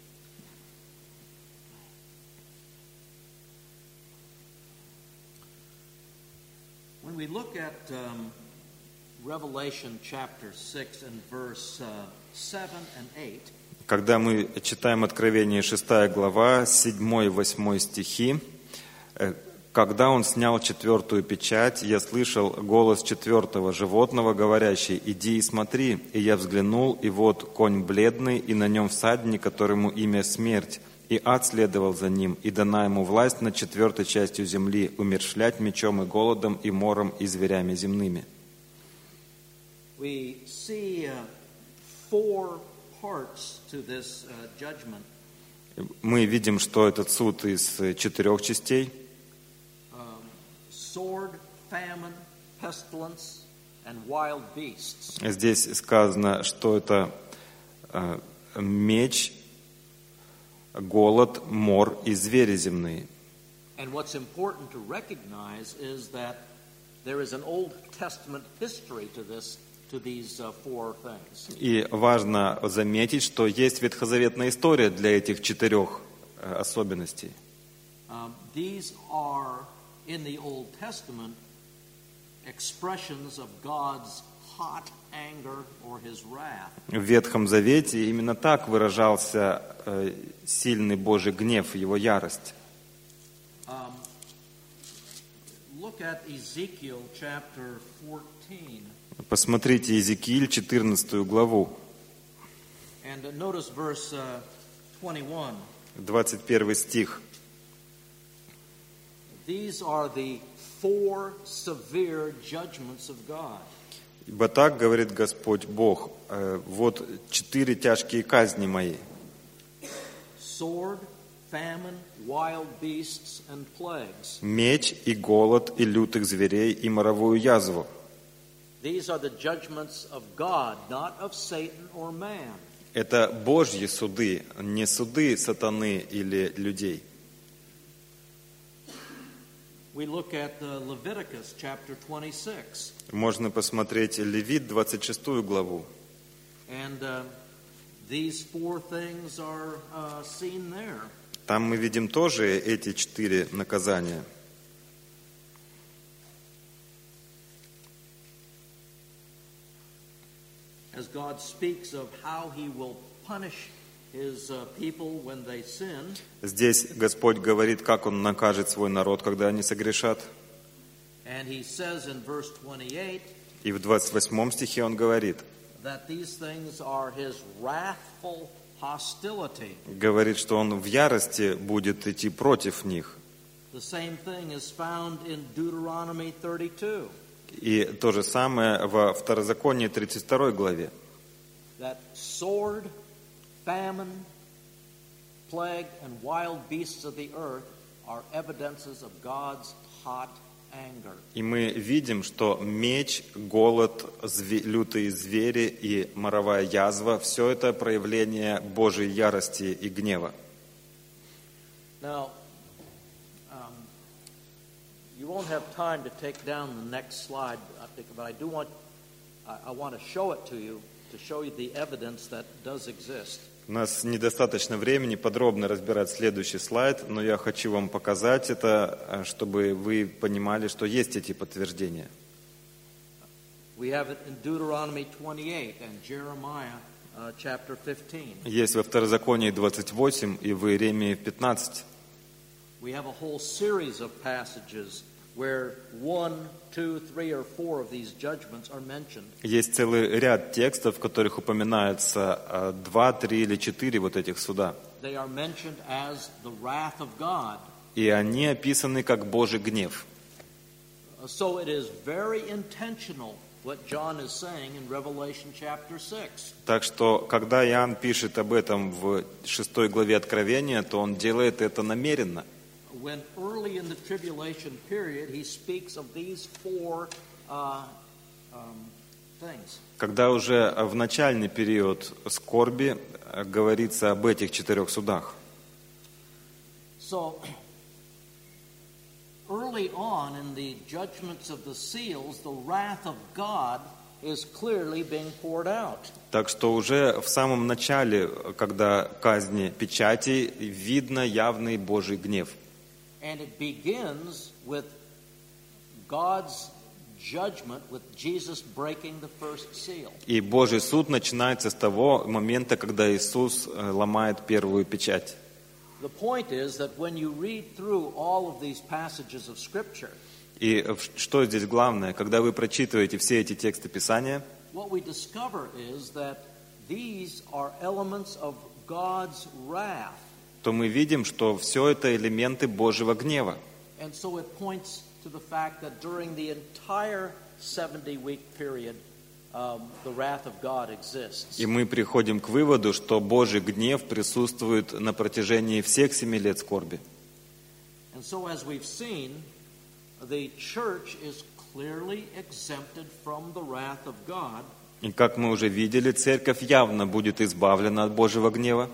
When we look at um, Revelation chapter six and verse uh, seven and eight, когда мы читаем Откровение шестая глава, седьмой и восьмой стихи, когда он снял четвертую печать, я слышал голос четвертого животного, говорящий: «Иди и смотри». И я взглянул, и вот конь бледный, и на нем всадник, которому имя смерть. И ад следовал за ним, и дана ему власть над четвертой частью земли, умерщвлять мечом и голодом, и мором, и зверями земными. We see uh, four parts to this uh, judgment. Мы видим, что этот суд из четырех частей. Um, sword, famine, pestilence, and wild beasts. Здесь сказано, что это uh, меч, голод, мор и звери земные. And what's important to recognize is that there is an Old Testament history to this, to these uh, four things. И важно заметить, что есть ветхозаветная история для этих четырех uh, особенностей. Um, these are in the Old Testament expressions of God's hot anger or his wrath. В Ветхом Завете именно так выражался э, сильный Божий гнев, его ярость. Um, look at Ezekiel chapter fourteen. Посмотрите Иезекииль, четырнадцатую главу, And notice verse uh, twenty-one. двадцать первый стих. These are the four severe judgments of God. «Ибо так говорит Господь Бог, э, вот четыре тяжкие казни мои. Sword, famine, wild beasts, and plagues. Меч и голод, и лютых зверей, и моровую язву». These are the judgments of God, not of Satan or man. Это Божьи суды, не суды сатаны или людей. We look at uh, Leviticus chapter twenty-six. Можно посмотреть Левит, двадцать шестую главу. And uh, these four things are uh, seen there. Там мы видим тоже эти четыре наказания. As God speaks of how he will punish his uh, people when they sin, Здесь Господь говорит, как Он накажет свой народ, когда они согрешат. And he says in verse twenty-eight И в двадцать восьмом стихе он говорит, that these things are his wrathful hostility. говорит, что он в ярости будет идти против них. The same thing is found in Deuteronomy thirty-two. И то же самое во Второзаконии тридцать второй главе. That sword, famine, plague, and wild beasts of the earth are evidences of God's hot anger. И мы видим, что меч, голод, зве- лютые звери и моровая язва – все это проявление Божьей ярости и гнева. Now, um, you won't have time to take down the next slide, but I do want, I, I want to show it to you, to show you the evidence that does exist. У нас недостаточно времени подробно разбирать следующий слайд, но я хочу вам показать это, чтобы вы понимали, что есть эти подтверждения. We have it in Deuteronomy twenty-eight and Jeremiah uh, chapter fifteen. Есть во Второзаконии двадцать восемь и в Иеремии пятнадцать. We have a whole series of passages where one, two, three, or four of these judgments are mentioned. Есть целый ряд текстов, в которых упоминаются два, три или четыре вот этих суда. They are mentioned as the wrath of God. И они описаны как Божий гнев. So it is very intentional what John is saying in Revelation chapter six. Так что, когда Иоанн пишет об этом в шестой главе Откровения, то он делает это намеренно. When early in the tribulation period he speaks of these four uh, um, things. Когда уже в начальный период скорби говорится об этих четырех судах. So early on in the judgments of the seals, the wrath of God is clearly being poured out. Так что уже в самом начале, когда казни печати, видно явный Божий гнев. And it begins with God's judgment, with Jesus breaking the first seal. И Божий суд начинается с того момента, когда Иисус ломает первую печать. The point is that when you read through all of these passages of Scripture, И что здесь главное? Когда вы прочитываете все эти тексты Писания, what we discover is that these are elements of God's wrath. то мы видим, что все это элементы Божьего гнева. And so it points to the fact that during the entire seventy-week period, um, the wrath of God exists. И мы приходим к выводу, что Божий гнев присутствует на протяжении всех семи лет скорби. And so as we've seen, the church is clearly exempted from the wrath of God. И как мы уже видели, церковь явно будет избавлена от Божьего гнева.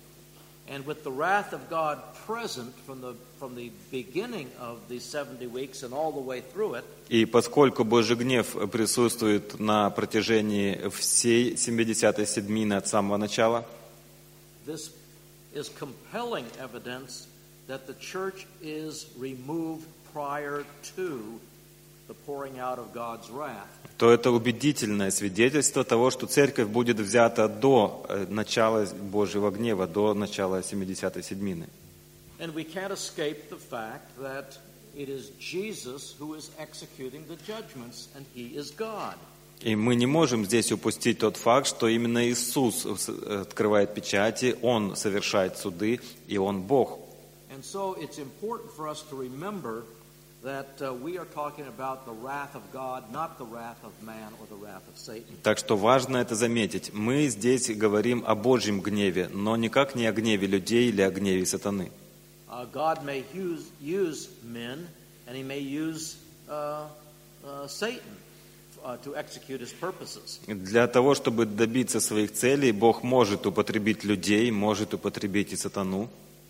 And with the wrath of God present from the from the beginning of the seventy weeks and all the way through it, И поскольку Божий гнев присутствует на протяжении всей семидесятой седмины от самого начала, this is compelling evidence that the church is removed prior to the pouring out of God's wrath. то это убедительное свидетельство того, что церковь будет взята до начала Божьего гнева, до начала семидесятой седмины. And we can't escape the fact that it is Jesus who is executing the judgments, and He is God. И мы не можем здесь упустить тот факт, что именно Иисус открывает печати, Он совершает суды, и Он Бог. And so it's important for us to remember that uh, we are talking about the wrath of God, not the wrath of man or the wrath of Satan. Так что важно это заметить. Мы здесь говорим о Божьем гневе, но никак не о гневе людей или о гневе сатаны. Uh, God may use, use men, and He may use uh, uh, Satan uh, to execute His purposes. Для того, чтобы добиться своих целей, Бог может употребить людей, может употребить и сатану.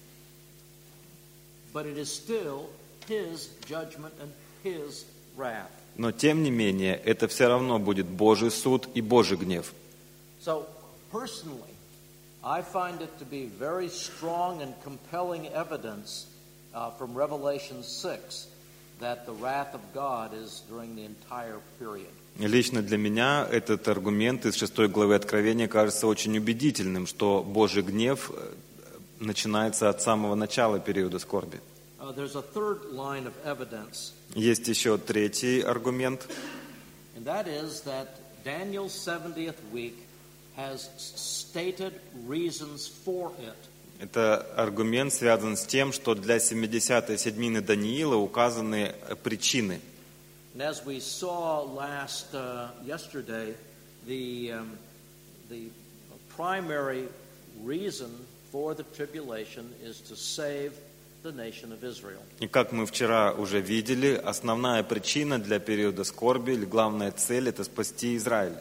But it is still His judgment and His wrath. Но тем не менее, это все равно будет Божий суд и Божий гнев. So, personally, I find it to be very strong and compelling evidence uh, from Revelation six that the wrath of God is during the entire period. Лично для меня этот аргумент из шестой главы Откровения кажется очень убедительным, что Божий гнев начинается от самого начала периода скорби. Uh, Uh, there's a third line of evidence, Есть еще третий аргумент, and that is that Daniel's seventieth week has stated reasons for it. это аргумент связан с тем, что для семидесятой седмины Даниила указаны причины. And as we saw last uh, yesterday, the um, the primary reason for the tribulation is to save the nation of Israel. И как мы вчера уже видели, основная причина для периода скорби, или главная цель, это спасти Израиль.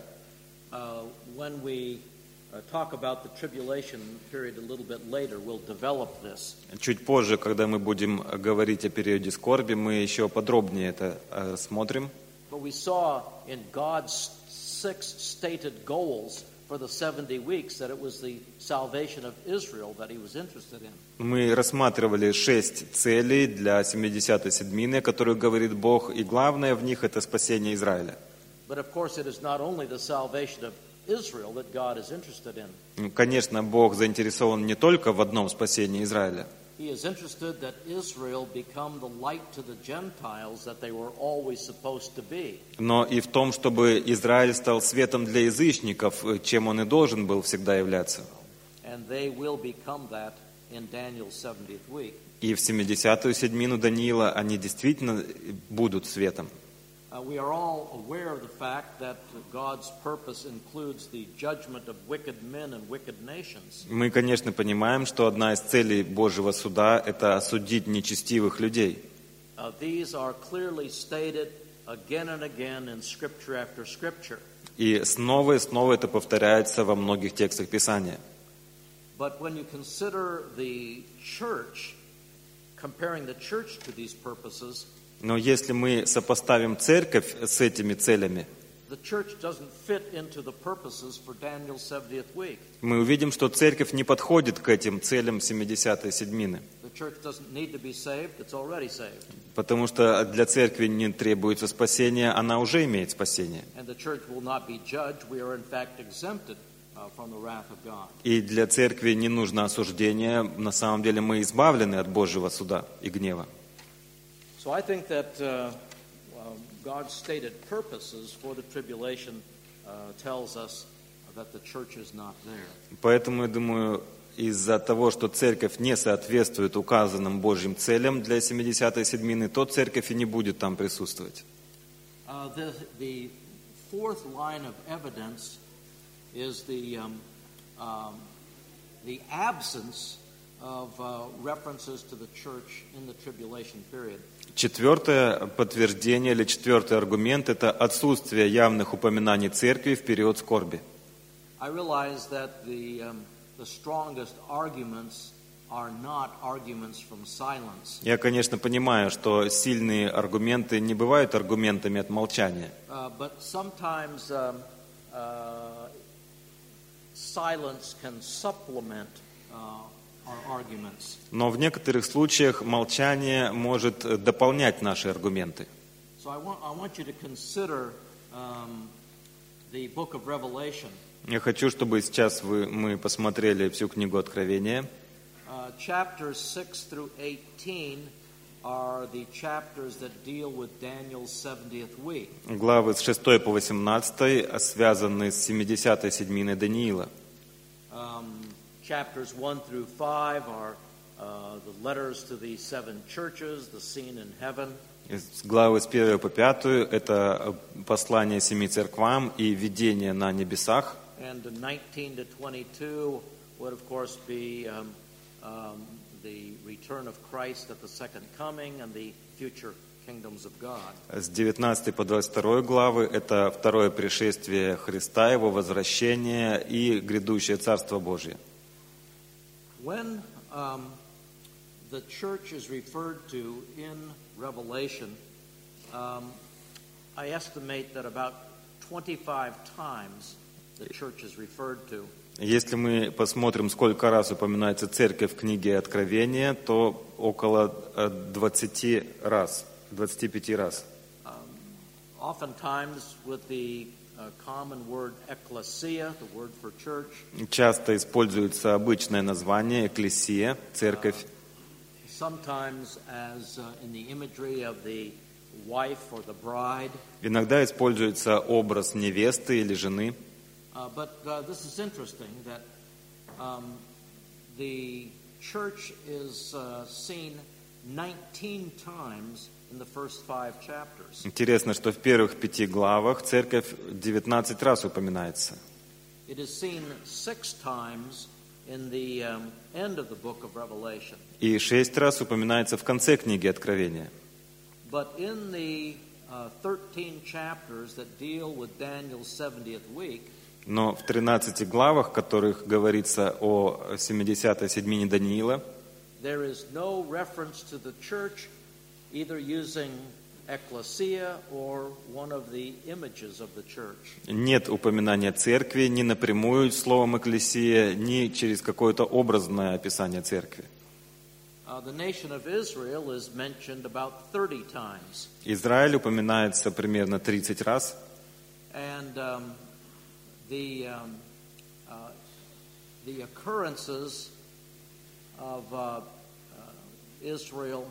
Uh, when we uh, talk about the tribulation period a little bit later, we'll develop this. Чуть позже, когда мы будем говорить о периоде скорби, мы еще подробнее это э, смотрим. But we saw in God's six stated goals for the seventy weeks that it was the salvation of Israel that he was interested in. Мы рассматривали шесть целей для семидесятой седмины, о которых говорит Бог, и главное в них это спасение Израиля. But of course it is not only the salvation of Israel that God is interested in. Конечно, Бог заинтересован не только в одном спасении Израиля. He is interested that Israel become the light to the Gentiles that they were always supposed to be. Но и в том, чтобы Израиль стал светом для язычников, чем он и должен был всегда являться. And they will become that in Daniel's seventieth week. И в семидесятую седмину Даниила они действительно будут светом. Uh, we are all aware of the fact that God's purpose includes the judgment of wicked men and wicked nations. Мы, конечно, понимаем, что одна из целей Божьего суда – это осудить нечестивых людей. Uh, these are clearly stated again and again in Scripture after Scripture. И снова и снова это повторяется во многих текстах Писания. But when you consider the church, comparing the church to these purposes, Но если мы сопоставим церковь с этими целями, the church doesn't fit into the purposes for Daniel's seventieth week. мы увидим, что церковь не подходит к этим целям семидесятой седмины. The church doesn't need to be saved, it's already saved. Потому что для церкви не требуется спасение, она уже имеет спасение. And the church will not be judged, we are in fact exempted uh, from the wrath of God. И для церкви не нужно осуждение, на самом деле мы избавлены от Божьего суда и гнева. So I think that uh, uh, God's stated purposes for the tribulation uh, tells us that the church is not there. Поэтому, я думаю, из-за того, что церковь не соответствует указанным Божьим целям для семидесятой седмины, то церковь и не будет там присутствовать. Uh, the, the fourth line of evidence is the, um, um, the absence of uh, references to the church in the tribulation period. Четвертое подтверждение или четвертый аргумент – это отсутствие явных упоминаний церкви в период скорби. I realize that the, um, the strongest arguments are not arguments from silence. Я, конечно, понимаю, что сильные аргументы не бывают аргументами от молчания. Uh, but sometimes um, uh, silence can supplement uh, our arguments. Но в некоторых случаях молчание может дополнять наши аргументы. So I want, I want you to consider um, the book of Revelation. Я хочу, чтобы сейчас вы, мы посмотрели всю книгу Откровения. Uh, chapters six through eighteen are the chapters that deal with Daniel's seventieth week. Главы с шестой по восемнадцатой связаны с семидесятой седминой Даниила. Um, chapters one through five are uh, the letters to the seven churches, the scene in heaven. С главы с первой по пятую это послание семи церквам и видение на небесах. And the nineteen to twenty-two would, of course, be um, um, the return of Christ at the second coming and the future kingdoms of God. С девятнадцатой по двадцать второй главы это второе пришествие Христа, его возвращение и грядущее Царство Божие. When um, the church is referred to in Revelation, um, I estimate that about twenty-five times the church is referred to. Если мы посмотрим, сколько раз упоминается церковь в книге Откровения, то около двадцати раз, двадцати пяти раз. Um, oftentimes with the uh, common word ecclesia, the word for church. Часто используется обычное название экклесия, церковь. sometimes as uh, in the imagery of the wife or the bride. Иногда используется образ невесты или жены. Uh, but uh, this is interesting that um, the church is uh, seen nineteen times in the first five chapters. Интересно, что в первых пяти главах церковь девятнадцать раз упоминается. It is seen six times in the um, end of the book of Revelation. И шесть раз упоминается в конце книги Откровения. But in the uh, thirteen chapters that deal with Daniel's seventieth week, Но в тринадцати главах, в которых говорится о семидесятой седьмине Даниила, there is no reference to the church, either using ecclesia or one of the images of the church. нет упоминания церкви ни напрямую словом «экклесия», ни через какое-то образное описание церкви. Uh, the nation of Israel is mentioned about thirty times. Израиль упоминается примерно тридцать раз. And um, the, um, uh, the occurrences of uh, uh, Israel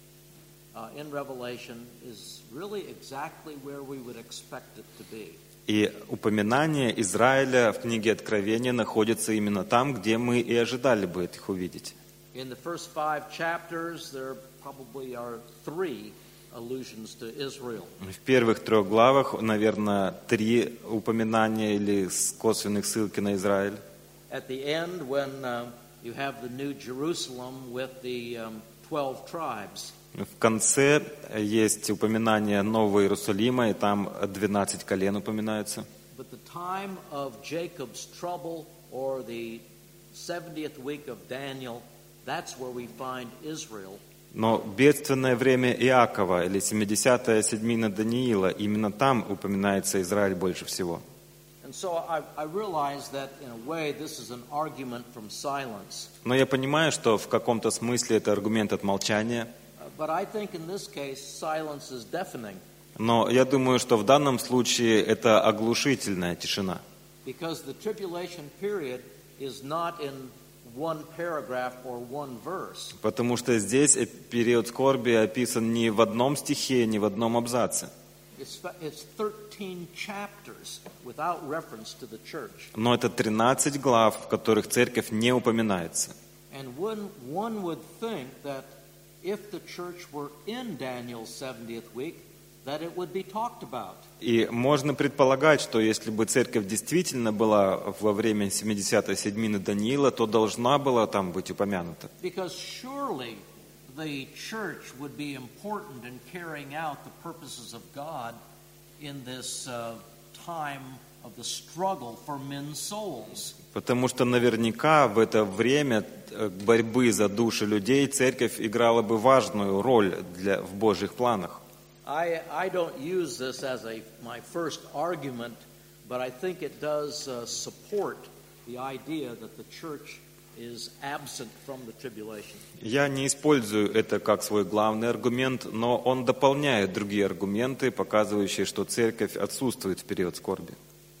uh, in Revelation is really exactly where we would expect it to be. И упоминание Израиля в книге Откровения находится именно там, где мы и ожидали бы их увидеть. In the first five chapters, there probably are three allusions to Israel. В первых трех главах, наверное, три упоминания или косвенных ссылки на Израиль. At the end, when uh, you have the New Jerusalem with the um, twelve tribes. В конце есть упоминание Нового Иерусалима, и там двенадцать колен упоминаются. But the time of Jacob's trouble or the seventieth week of Daniel, that's where we find Israel. Но бедственное время Иакова или семидесятая седьмина Даниила, именно там упоминается Израиль больше всего. And so I, I realize that in a way this is an argument from silence. Но я понимаю, что в каком-то смысле это аргумент от молчания. But I think in this case silence is deafening. Но я думаю, что в данном случае это оглушительная тишина. Because the tribulation period is not in one paragraph or one verse. Потому что здесь период скорби описан не в одном стихе, не в одном абзаце. It's, it's thirteen chapters without reference to the church. Но это тринадцать глав, в которых церковь не упоминается. And one, one would think that if the church were in Daniel's seventieth week, that it would be talked about. И можно предполагать, что если бы церковь действительно была во время семидесятой седьмины Даниила, то должна была там быть упомянута. Because surely the church would be important in carrying out the purposes of God in this uh, time of the struggle for men's souls. Потому что наверняка в это время борьбы за души людей церковь играла бы важную роль для, в Божьих планах. I, I don't use this as a, my first argument, but I think it does uh, support the idea that the church is absent from the tribulation. Я не использую это как свой главный аргумент, но он дополняет другие аргументы, показывающие, что церковь отсутствует в период скорби.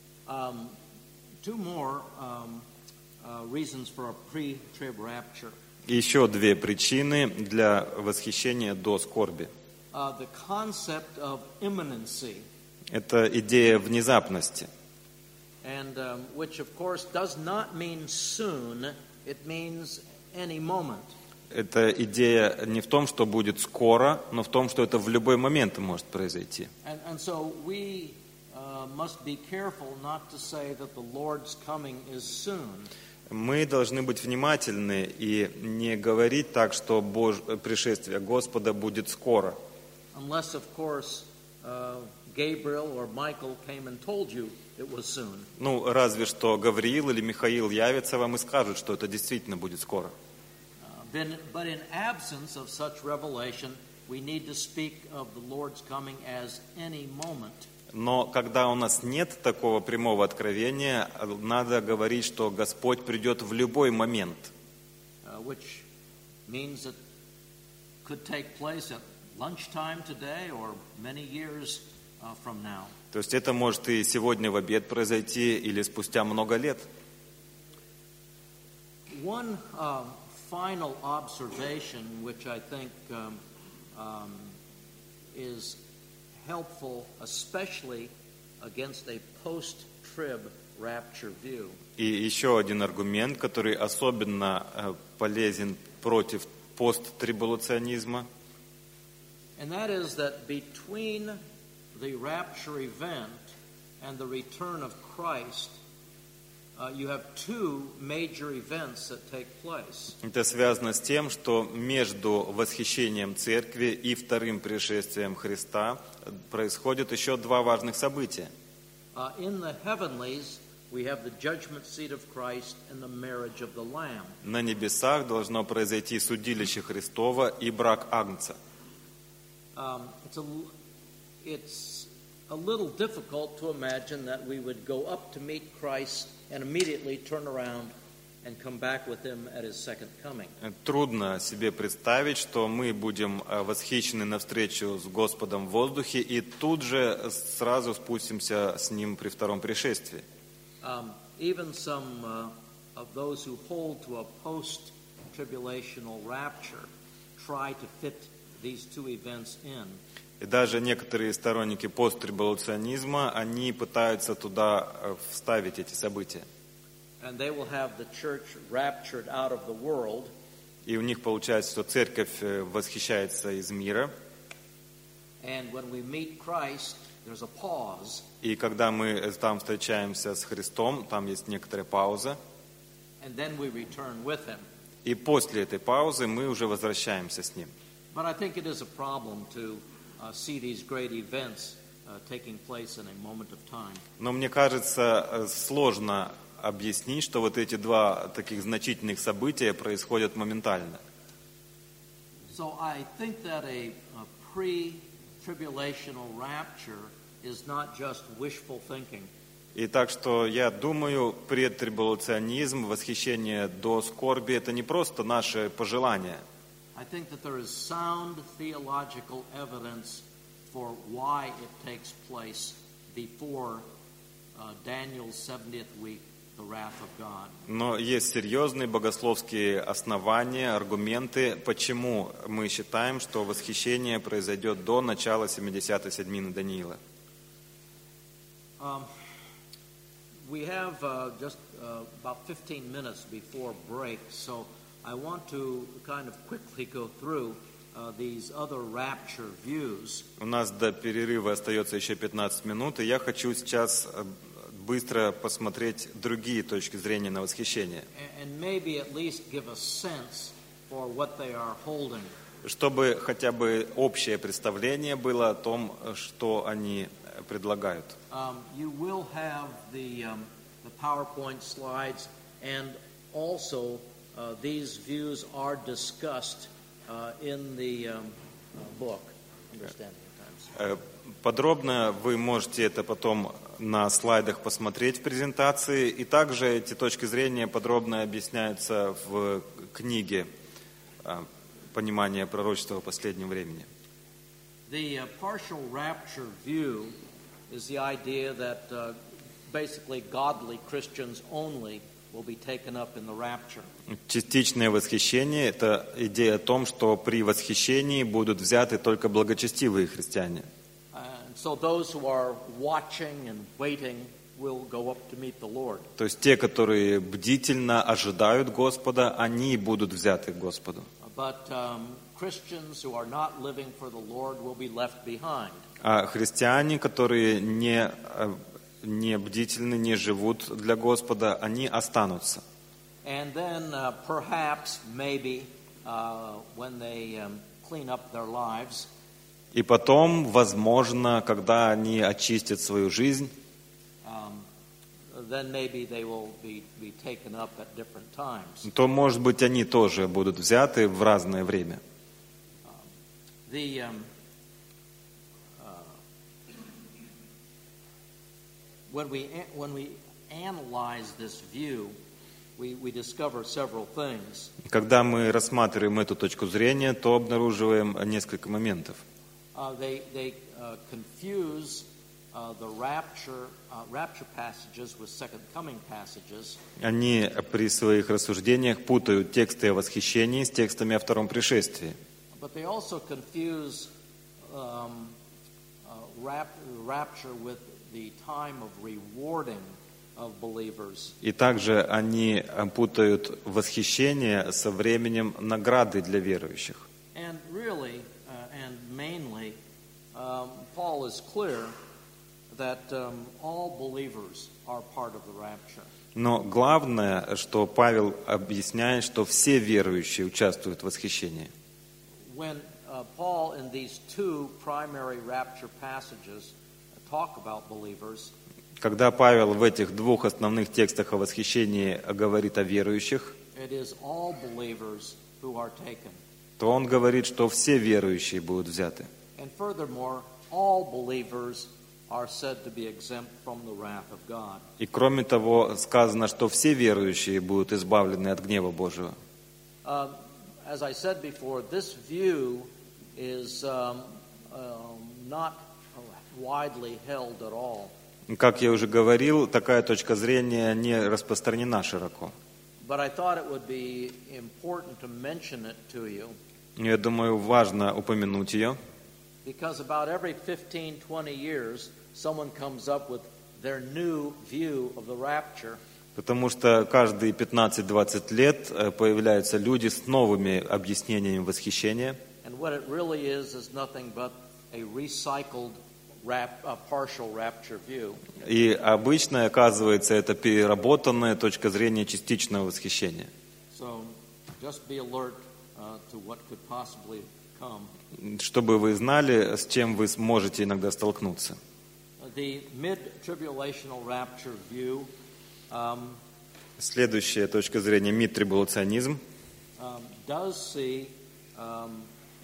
Um, two more um, uh, reasons for a pre-trib rapture. Еще две причины для восхищения до скорби. Uh, the concept of imminency. Это идея внезапности. And um, which, of course, does not mean soon. It means any moment. Эта идея не в том, что будет скоро, но в том, что это в любой момент может произойти. And, and so we uh, must be careful not to say that the Lord's coming is soon. Мы должны быть внимательны и не говорить так, что Бож... пришествие Господа будет скоро. Unless, of course, uh, Gabriel or Michael came and told you it was soon. Ну, разве что Гавриил или Михаил явятся вам и скажут, что это действительно будет скоро. Uh, but in absence of such revelation, we need to speak of the Lord's coming as any moment. Но когда у нас нет такого прямого откровения, надо говорить, что Господь придет в любой момент. Uh, which means it could take place at lunchtime today or many years uh, from now. То есть это может и сегодня в обед произойти, или спустя много лет. One uh, final observation, which I think um, um, is helpful, especially against a post-trib rapture view. И еще один аргумент, который особенно полезен против посттрибулационизма. And that is that between the rapture event and the return of Christ, uh, you have two major events that take place. Это связано с тем, что между восхищением церкви и вторым пришествием Христа происходят еще два важных события. Uh, in the heavenlies, we have the judgment seat of Christ and the marriage of the Lamb. На небесах должно произойти судилище Христова и брак Агнца. Um, it's a, it's a little difficult to imagine that we would go up to meet Christ and immediately turn around and come back with him at his second coming. Трудно себе представить, что мы будем восхищены навстречу с Господом в воздухе и тут же сразу спустимся с Ним при втором пришествии. Um, even some uh, of those who hold to a post-tribulational rapture try to fit these two events in. И даже некоторые сторонники посттрибулационизма, они пытаются туда вставить эти события. And they will have the church raptured out of the world. И у них получается, что церковь восхищается из мира. And when we meet Christ, there's a pause. И когда мы там встречаемся с Христом, там есть некоторая пауза. And then we return with him. И после этой паузы мы уже возвращаемся с Ним. But I think it is a problem to uh, see these great events uh, taking place in a moment of time. Но мне кажется, сложно объяснить, что вот эти два таких значительных события происходят моментально. So I think that a, a pre-tribulational rapture is not just wishful thinking. И так что я думаю, предтрибулационизм, восхищение до скорби, это не просто наше пожелание. I think that there is sound theological evidence for why it takes place before uh, Daniel's seventieth week, the wrath of God. Но есть серьезные богословские основания, аргументы, почему мы считаем, что восхищение произойдет до начала семидесятой седьмины Даниила. Um, we have uh, just uh, about fifteen minutes before break, so I want to kind of quickly go through uh, these other rapture views. У нас до перерыва остается еще пятнадцать минут, и я хочу сейчас быстро посмотреть другие точки зрения на восхищение. And maybe at least give a sense for what they are holding. Чтобы хотя бы общее представление было о том, что они предлагают. Um, you will have the, um, the PowerPoint slides, and also uh, these views are discussed uh, in the um, uh, book, Understanding the Times. Подробно вы можете это потом на слайдах посмотреть в презентации, и также эти точки зрения подробно объясняются в книге «Понимание пророчества последнего времени». The uh, partial rapture view is the idea that uh, basically godly Christians only will be taken up in the rapture. Частичное восхищение – это идея о том, что при восхищении будут взяты только благочестивые христиане. And so those who are watching and waiting will go up to meet the Lord. То есть те, которые бдительно ожидают Господа, они будут взяты к Господу. But um, Christians who are not living for the Lord will be left behind. А христиане, которые не, не бдительны, не живут для Господа, они останутся. And then uh, perhaps, maybe, uh, when they um, clean up their lives, И потом, возможно, когда они очистят свою жизнь, um, then maybe they will be, be taken up at different times. то, может быть, они тоже будут взяты в разное время. The um, uh, when we when we analyze this view, we we discover several things. Когда мы рассматриваем эту точку зрения, то обнаруживаем несколько моментов. Uh, they they uh, confuse uh, the rapture, uh, rapture passages with second coming passages. Они при своих рассуждениях путают тексты о восхищении с текстами о втором пришествии. But they also confuse um, uh, rap- rapture with the time of rewarding of believers. И также они путают восхищение со временем награды для верующих. And really, uh, and mainly, um, Paul is clear that um, all believers are part of the rapture. Но главное, что Павел объясняет, что все верующие участвуют в восхищении. When uh, Paul in these two primary rapture passages talk about believers, Когда Павел в этих двух основных текстах о восхищении говорит о верующих, it is all believers who are taken. то он говорит, что все верующие будут взяты. And furthermore, all believers are said to be exempt from the wrath of God. И кроме того, сказано, что все верующие будут избавлены от гнева Божьего. Uh, as I said before, this view is um, um, not widely held at all. Как я уже говорил, такая точка зрения не распространена широко. But I thought it would be important to mention it to you. Я думаю, важно упомянуть ее, Because about every fifteen, twenty years, someone comes up with their new view of the rapture. потому что каждые пятнадцать-двадцать лет появляются люди с новыми объяснениями восхищения. And what it really is is nothing but a recycled rap, a partial rapture view. И обычно, оказывается, это переработанная точка зрения частичного восхищения. So just be alert uh, to what could possibly come. Чтобы вы знали, с чем вы сможете иногда столкнуться. The mid-tribulational rapture view um, Следующая точка зрения – мидтрибулационизм. um, does see um,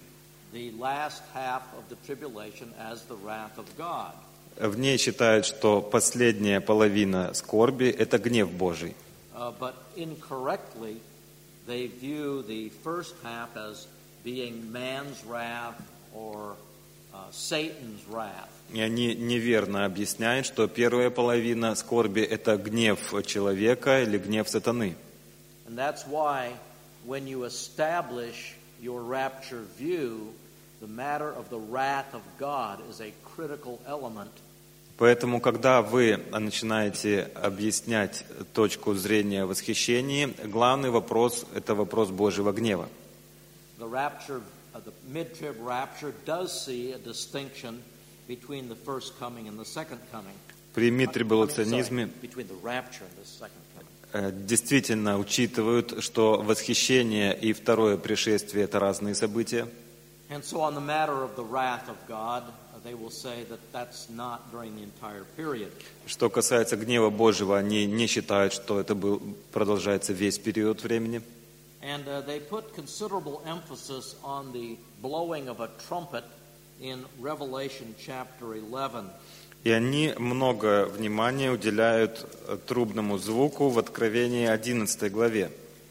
the last half of the tribulation as the wrath of God. В ней считают, что последняя половина скорби – это гнев Божий. Uh, but incorrectly, they view the first half as being man's wrath or uh, Satan's wrath. И они неверно объясняют, что первая половина скорби – это гнев человека или гнев сатаны. And that's why when you establish your rapture view, the matter of the wrath of God is a critical element. Поэтому, когда вы начинаете объяснять точку зрения восхищения, главный вопрос – это вопрос Божьего гнева. The rapture, uh, the mid-trib rapture does see a distinction between the first coming and the second coming. При Uh, мидтрибулационизме sorry, between the rapture and the second coming. э, действительно учитывают, что восхищение и второе пришествие – это разные события. And so on the matter of the wrath of God, uh, they will say that that's not during the entire period. Что касается гнева Божьего, они не считают, что это был, продолжается весь период времени. And uh, they put considerable emphasis on the blowing of a trumpet in Revelation chapter eleven. И они много внимания уделяют трубному звуку в Откровении одиннадцатой главе.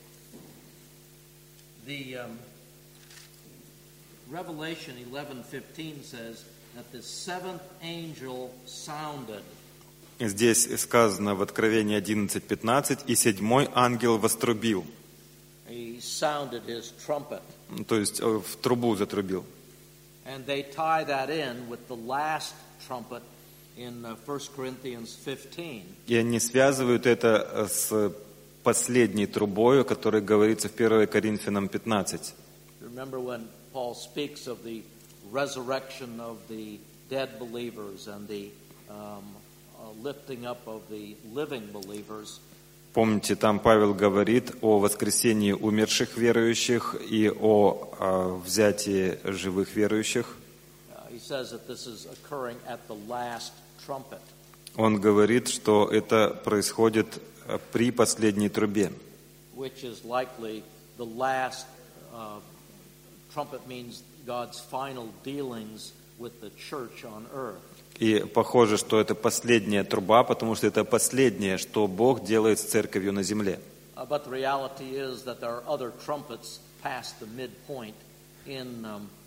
The um, Revelation eleven fifteen says that the seventh angel sounded. Здесь сказано в Откровении одиннадцать пятнадцать, «И седьмой ангел вострубил». He sounded his trumpet. То есть э, в трубу затрубил. And they tie that in with the last trumpet in uh, First Corinthians fifteen. И они связывают это с последней трубой, о которой говорится в первое Коринфянам пятнадцать. Remember when Paul speaks of the resurrection of the dead believers and the um, uh, lifting up of the living believers. Помните, там Павел говорит о воскресении умерших верующих и о, о взятии живых верующих. Uh, he says that this is occurring at the last trumpet. Он говорит, что это происходит при последней трубе. Which is likely the last uh, trumpet means God's final dealings with the church on earth. И похоже, что это последняя труба, потому что это последнее, что Бог делает с церковью на земле. Uh, but the reality is that there are other trumpets past the midpoint in um,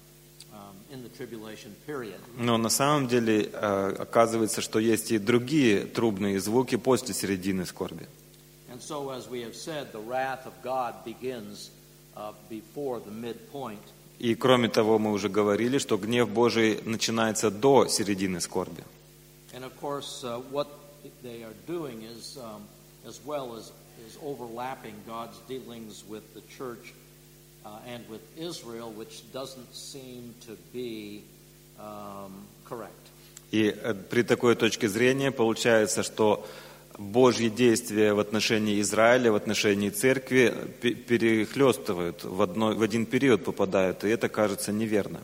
um, in the tribulation period. Но на самом деле э, оказывается, что есть и другие трубные звуки после середины скорби. And so, as we have said, the wrath of God begins uh, before the midpoint. И кроме того, мы уже говорили, что гнев Божий начинается до середины скорби. And of course, uh, what they are doing is, um, as well as is overlapping God's dealings with the church uh, and with Israel, which doesn't seem to be um, correct. И э, при такой точке зрения получается, что Божьи действия в отношении Израиля, в отношении церкви пе- перехлестывают, в, одно, в один период попадают, и это кажется неверно.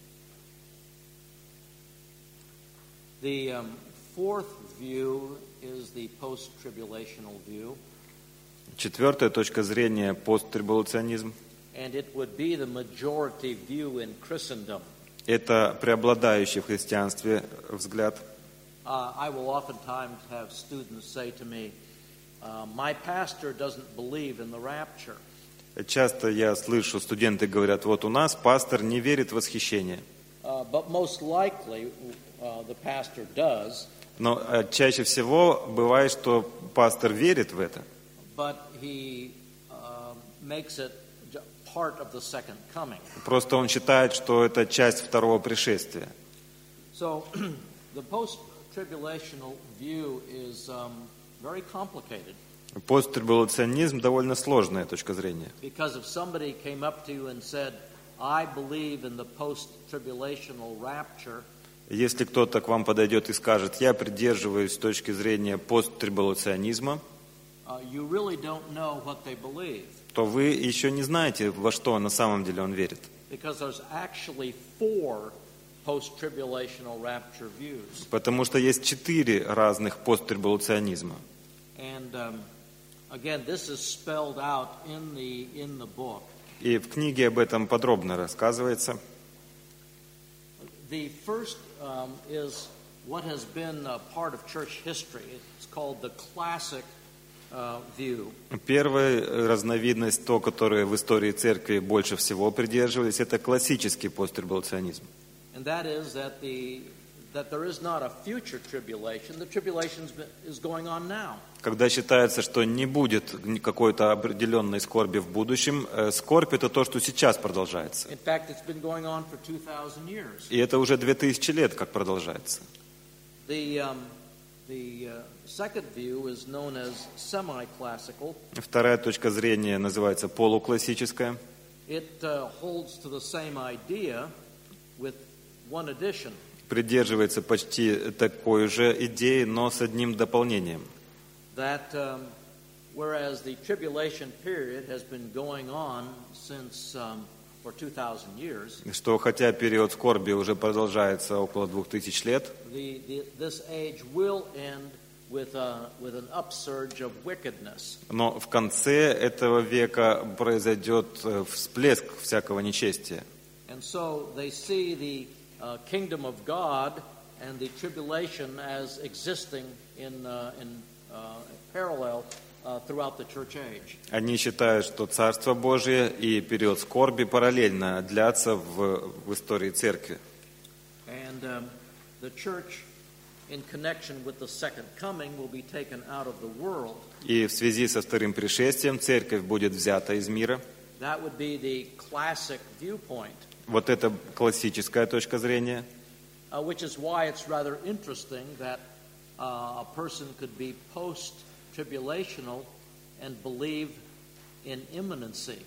The um, fourth view is the post-tribulational view, Четвертая точка зрения – посттрибулационизм. and it would be the majority view in Christendom. Это преобладающий в христианстве взгляд. Uh, I will oftentimes have students say to me, uh, my pastor doesn't believe in the rapture. Часто я слышу, студенты говорят, вот у нас пастор не верит в восхищение. Uh, but most likely, uh, the pastor does, Но э, чаще всего бывает, что пастор верит в это, but he uh, makes it j- part of the second coming. просто он считает, что это часть второго пришествия. So the post-tribulational view is um, very complicated. Посттрибулационизм довольно сложная точка зрения. Because if somebody came up to you and said, I believe in the post-tribulational rapture, Если кто-то к вам подойдет и скажет, я придерживаюсь с точки зрения посттрибулационизма, uh, you really don't know what they believe. то вы еще не знаете, во что на самом деле он верит. Because there's actually four post-tribulational rapture views. Потому что есть четыре разных посттрибулационизма. And um, again, this is spelled out in the, in the book. И в книге об этом подробно рассказывается. The first um, is what has been a part of church history. It's called the classic uh, view. Первая разновидность, то, которое в истории церкви больше всего придерживались, это классический посттрибулационизм. And that is that, the, that there is not a future tribulation. The tribulation is going on now. Когда считается, что не будет какой-то определенной скорби в будущем, э, скорбь – это то, что сейчас продолжается. In fact, it's been going on for two thousand years. И это уже две тысячи лет, как продолжается. The, um, the uh, second view is known as semi-classical. Вторая точка зрения называется полуклассическая. It uh, holds to the same idea with one addition. Придерживается почти такой же идеей, но с одним дополнением. That um, whereas the tribulation period has been going on since um, for two thousand years, Что хотя период скорби уже продолжается около двух тысяч лет, the, the, this age will end with, a, with an upsurge of wickedness. но в конце этого века произойдет э, всплеск всякого нечестия. And so they see the uh, kingdom of God and the tribulation as existing in, uh, in uh, parallel uh, throughout the church age. Они считают, что Царство Божие и период скорби параллельно длятся в, в истории церкви. And um, the church, in connection with the second coming, will be taken out of the world. И в связи со вторым пришествием церковь будет взята из мира. That would be the classic viewpoint, Вот это классическая точка зрения. uh, which is why it's rather interesting that uh, a person could be post-tribulational and believe in imminency.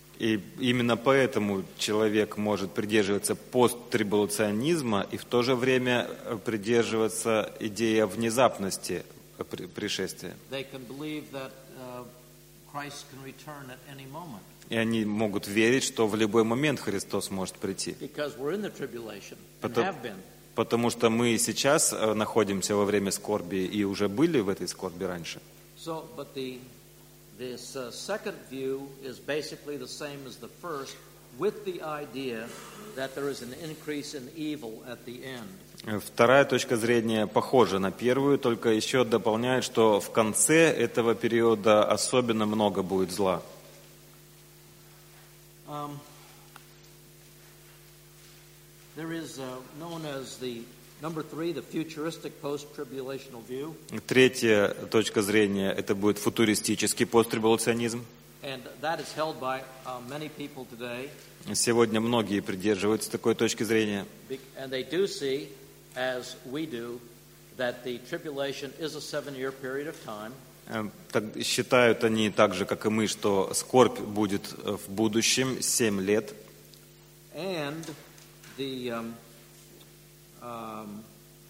И именно поэтому человек может придерживаться посттрибулационизма и в то же время придерживаться идеи о внезапности при- пришествия. They can believe that uh, Christ can return at any moment И они могут верить, что в любой момент Христос может прийти. because we're in the tribulation and Потом- have been. Потому что мы сейчас э, находимся во время скорби и уже были в этой скорби раньше. So, but the this uh, second view is basically the same as the first, with the idea that there is an increase in evil at the end. Вторая точка зрения похожа на первую, только еще дополняет, что в конце этого периода особенно много будет зла. Um, there is uh, known as the number three, the futuristic post-tribulational view. Третья точка зрения – это будет футуристический посттрибулационизм. And that is held by uh, many people today. Сегодня многие придерживаются такой точки зрения. And they do see, as we do, that the tribulation is a seven-year period of time. Так, считают они так же, как и мы, что скорбь будет в будущем семь лет. And the um, um,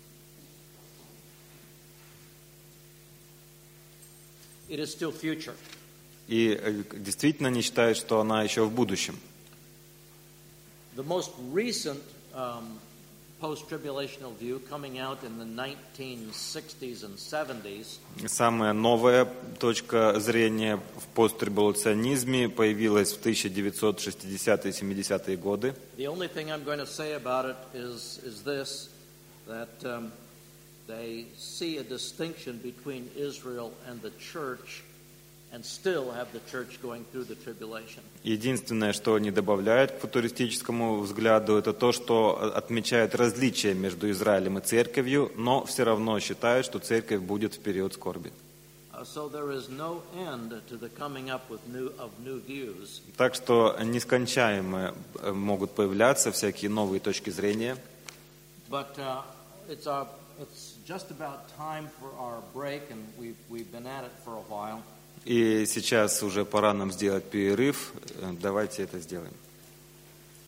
it is still future. И действительно они считают, что она еще в будущем. The most recent um, post-tribulational view coming out in the nineteen sixties and seventies. Самая новая точка зрения в посттрибулационизме появилась в тысяча девятьсот шестидесятые и семидесятые годы. The only thing I'm going to say about it is is this, that um, they see a distinction between Israel and the church, and still have the church going through the tribulation. Единственное, что они добавляют к футуристическому взгляду, это то, что отмечают различия между Израилем и церковью, но все равно считают, что церковь будет в период скорби. Так что нескончаемо могут появляться всякие новые точки зрения. But uh, it's our, it's just about time for our break, and we've we've been at it for a while. И сейчас уже пора нам сделать перерыв. Давайте это сделаем.